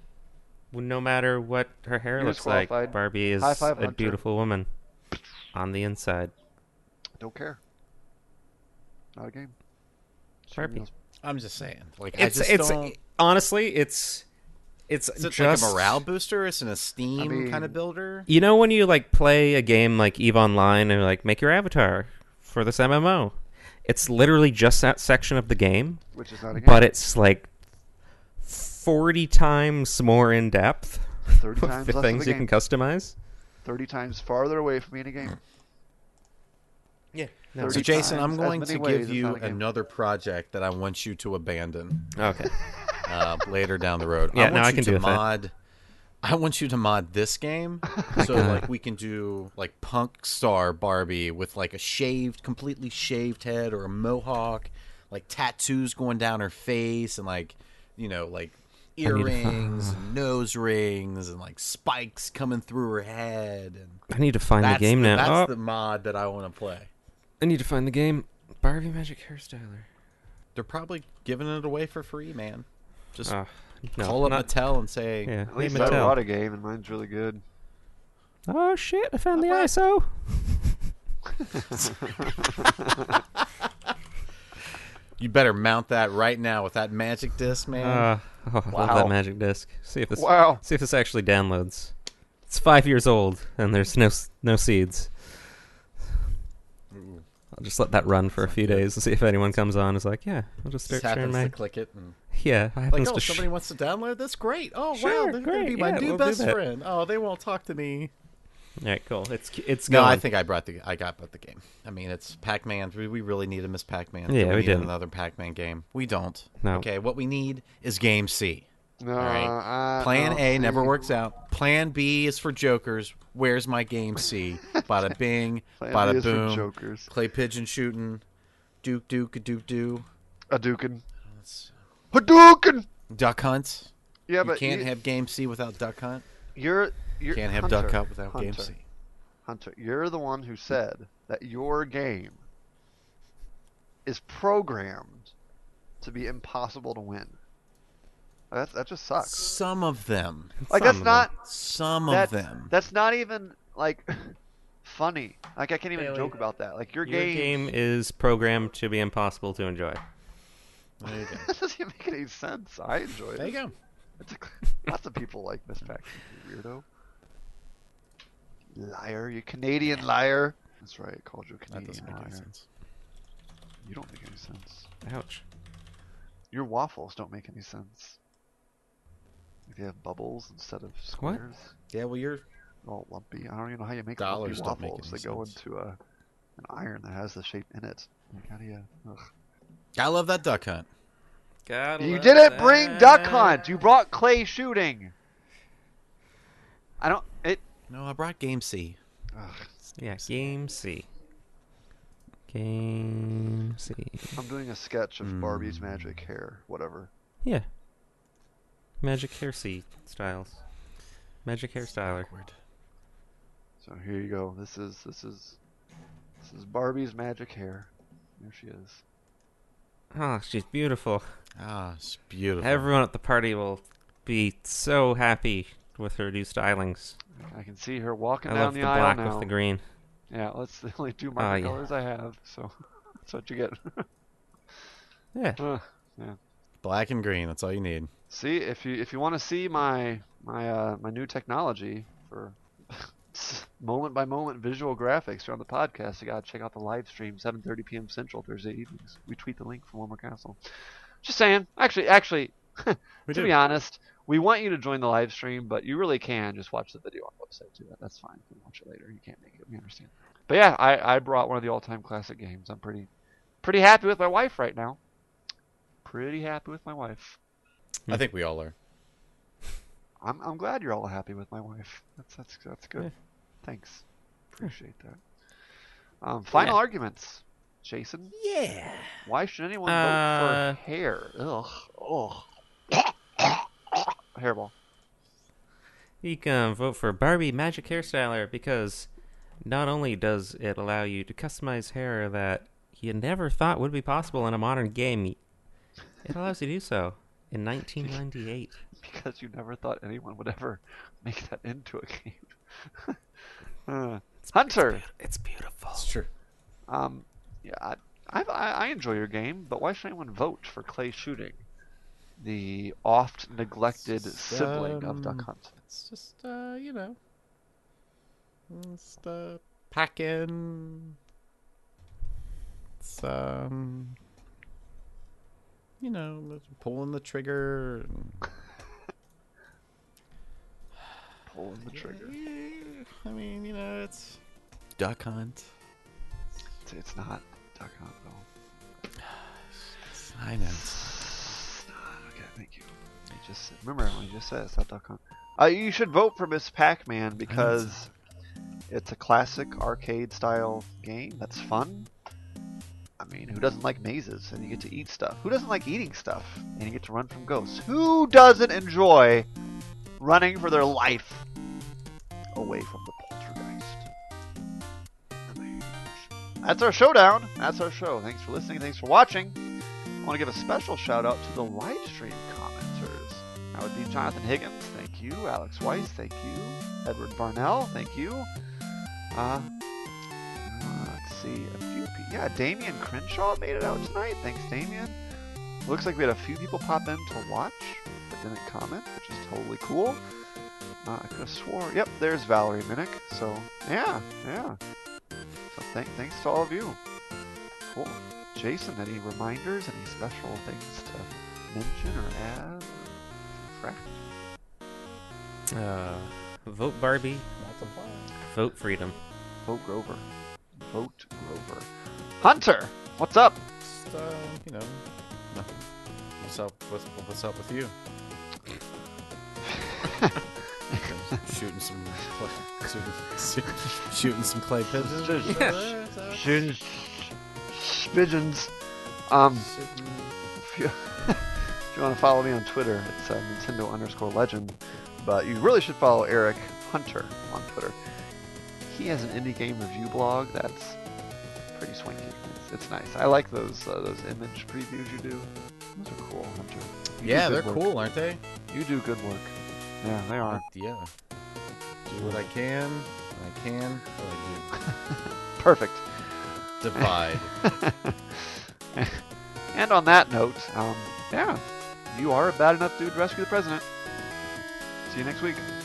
no matter what her hair You're looks like, disqualified. Barbie is High five, a Hunter. beautiful woman on the inside. Don't care. Not a game. Barbie. I'm just saying. Like, It's I just don't. honestly, it's Is it just like a morale booster? It's an esteem I mean- kind of builder. You know when you play a game like EVE Online and make your avatar for this MMO, it's literally just that section of the game, Which is not a game. but it's 40 times more in depth 30 with times the less things of a you game. can customize. 30 times farther away from being a game. Yeah. So, 30 Jason, times I'm as going many to ways, give it's you not a game. another project that I want you to abandon Okay. later down the road. Yeah, I want no, I you can to do with that. mod. I want you to mod this game so we can do Punk Star Barbie with a completely shaved head or a mohawk, tattoos going down her face and earrings, and nose rings, and like spikes coming through her head. And I need to find the game now. That's the mod that I want to play. I need to find the game. Barbie Magic Hairstyler. They're probably giving it away for free, man. Just No, call up not- Mattel and say, Yeah, At least hey, I Mattel. bought a game, and mine's really good. Oh shit! I found the ISO. you better mount that right now with that magic disc, man. I love Wow. that magic disc. See if this. Wow. See if this actually downloads. It's 5 years old and there's no seeds. I'll just let that run for a few days and see if anyone comes on. Is like, yeah, I'll just start Just sharing happens my. to click it and Yeah, it like, happens oh, to. somebody wants to download this? Great. Oh, Sure, wow, they're going to great. be my Yeah, new we'll do best that. friend. Oh, they won't talk to me. All right, cool. It's No, going. I think I got the game. I mean, it's Pac-Man. We really need a Miss Pac-Man. Yeah, Do we need didn't. another Pac-Man game. We don't. No. Okay, what we need is Game C. No, All right. Plan A never works out. Plan B is for jokers. Where's my Game C? Bada bing, Plan bada B is for boom. jokers. Clay pigeon shooting. Duke, a duke, do. Hadouken. Hadouken! Duck hunt. Yeah, You but can't have Game C without Duck Hunt. you're Can't have Hunter, Duck Hunt without Game Hunter, C. Hunter, you're the one who said that your game is programmed to be impossible to win. That just sucks. Some of them. Like Some that's of them. not Some that's, of them. That's not even like funny. Like I can't even Bailey, joke about that. Like your Your game is programmed to be impossible to enjoy. There you go. that doesn't even make any sense. I enjoy it. There you go. Lots of people like Miss Pac, you weirdo. Liar, you Canadian liar. That's right, called you a That Canadian doesn't make liar. any sense. You don't make any sense. Ouch. Your waffles don't make any sense. If you have bubbles instead of What? squares, Yeah, well, you're all lumpy. I don't even know how you make Dollars lumpy don't make waffles. any They go sense. into an iron that has the shape in it. Like, how do you? Ugh. I love that Duck Hunt. You didn't bring Duck Hunt. You brought clay shooting. I don't. It. No, I brought Game C. Ugh. Yeah, Game C. Game C. I'm doing a sketch of Barbie's magic hair, whatever. Yeah. Magic hair C styles. Magic hairstyler. Awkward. So here you go. This is Barbie's magic hair. There she is. Oh, she's beautiful. Ah, it's beautiful. Everyone at the party will be so happy with her new stylings. I can see her walking I down love the the aisle black now. with the green. Yeah, that's the only two marker yeah. colors I have. So that's what you get. Yeah. Yeah. Black and green. That's all you need. See, if you want to see my new technology for moment by moment visual graphics around the podcast, you gotta check out the live stream 7:30 p.m. Central Thursday evenings. We tweet the link from Warmer Castle. Just saying. Actually, to be honest, we want you to join the live stream, but you really can just watch the video on the website too. That's fine. You can watch it later. You can't make it. We understand. But yeah, I brought one of the all-time classic games. I'm pretty happy with my wife right now. Pretty happy with my wife. I think we all are. I'm glad you're all happy with my wife. That's good. Yeah. Thanks. Appreciate that. Final arguments. Jason, Yeah. why should anyone vote for hair? Ugh. Hairball. You can vote for Barbie Magic Hairstyler because not only does it allow you to customize hair that you never thought would be possible in a modern game, it allows you to do so in 1998. Because you never thought anyone would ever make that into a game. Hunter. It's beautiful. It's true. Yeah, I enjoy your game, but why should anyone vote for clay shooting? The oft neglected sibling of Duck Hunt. It's just, just packing. It's, pulling the trigger. And... Pulling the trigger. Yeah, I mean, it's Duck Hunt. It's not Duck Hunt, though. I know. Okay, thank you. Remember what you just said. It's not Duck Hunt. You should vote for Miss Pac-Man because it's a classic arcade-style game that's fun. mean? Who doesn't like mazes and you get to eat stuff? Who doesn't like eating stuff and you get to run from ghosts? Who doesn't enjoy running for their life away from the poltergeist? That's our showdown. That's our show. Thanks for listening. Thanks for watching. I want to give a special shout out to the live stream commenters. That would be Jonathan Higgins. Thank you. Alex Weiss. Thank you. Edward Barnell. Thank you. Let's see. A few people. Yeah, Damian Crenshaw made it out tonight. Thanks, Damian. Looks like we had a few people pop in to watch but didn't comment, which is totally cool. I could have swore. Yep, there's Valerie Minnick. So, yeah. So thanks to all of you. Cool. Jason, any reminders? Any special things to mention or add? Vote Barbie. That's a plan. Vote freedom. Vote Grover. Vote Grover. Hunter, what's up? Just, nothing. What's up with you? shooting some clay pigeons. Shooting pigeons. If you want to follow me on Twitter, it's Nintendo_legend. But you really should follow Eric Hunter on Twitter. He has an indie game review blog that's pretty swanky. It's nice. I like those image previews you do. Those are cool, Hunter. Yeah, they're cool, aren't they? You do good work. Yeah, they are. Yeah. Do what I can. I can. What I do. Perfect. Divide. And on that note, yeah, you are a bad enough dude to rescue the president. See you next week.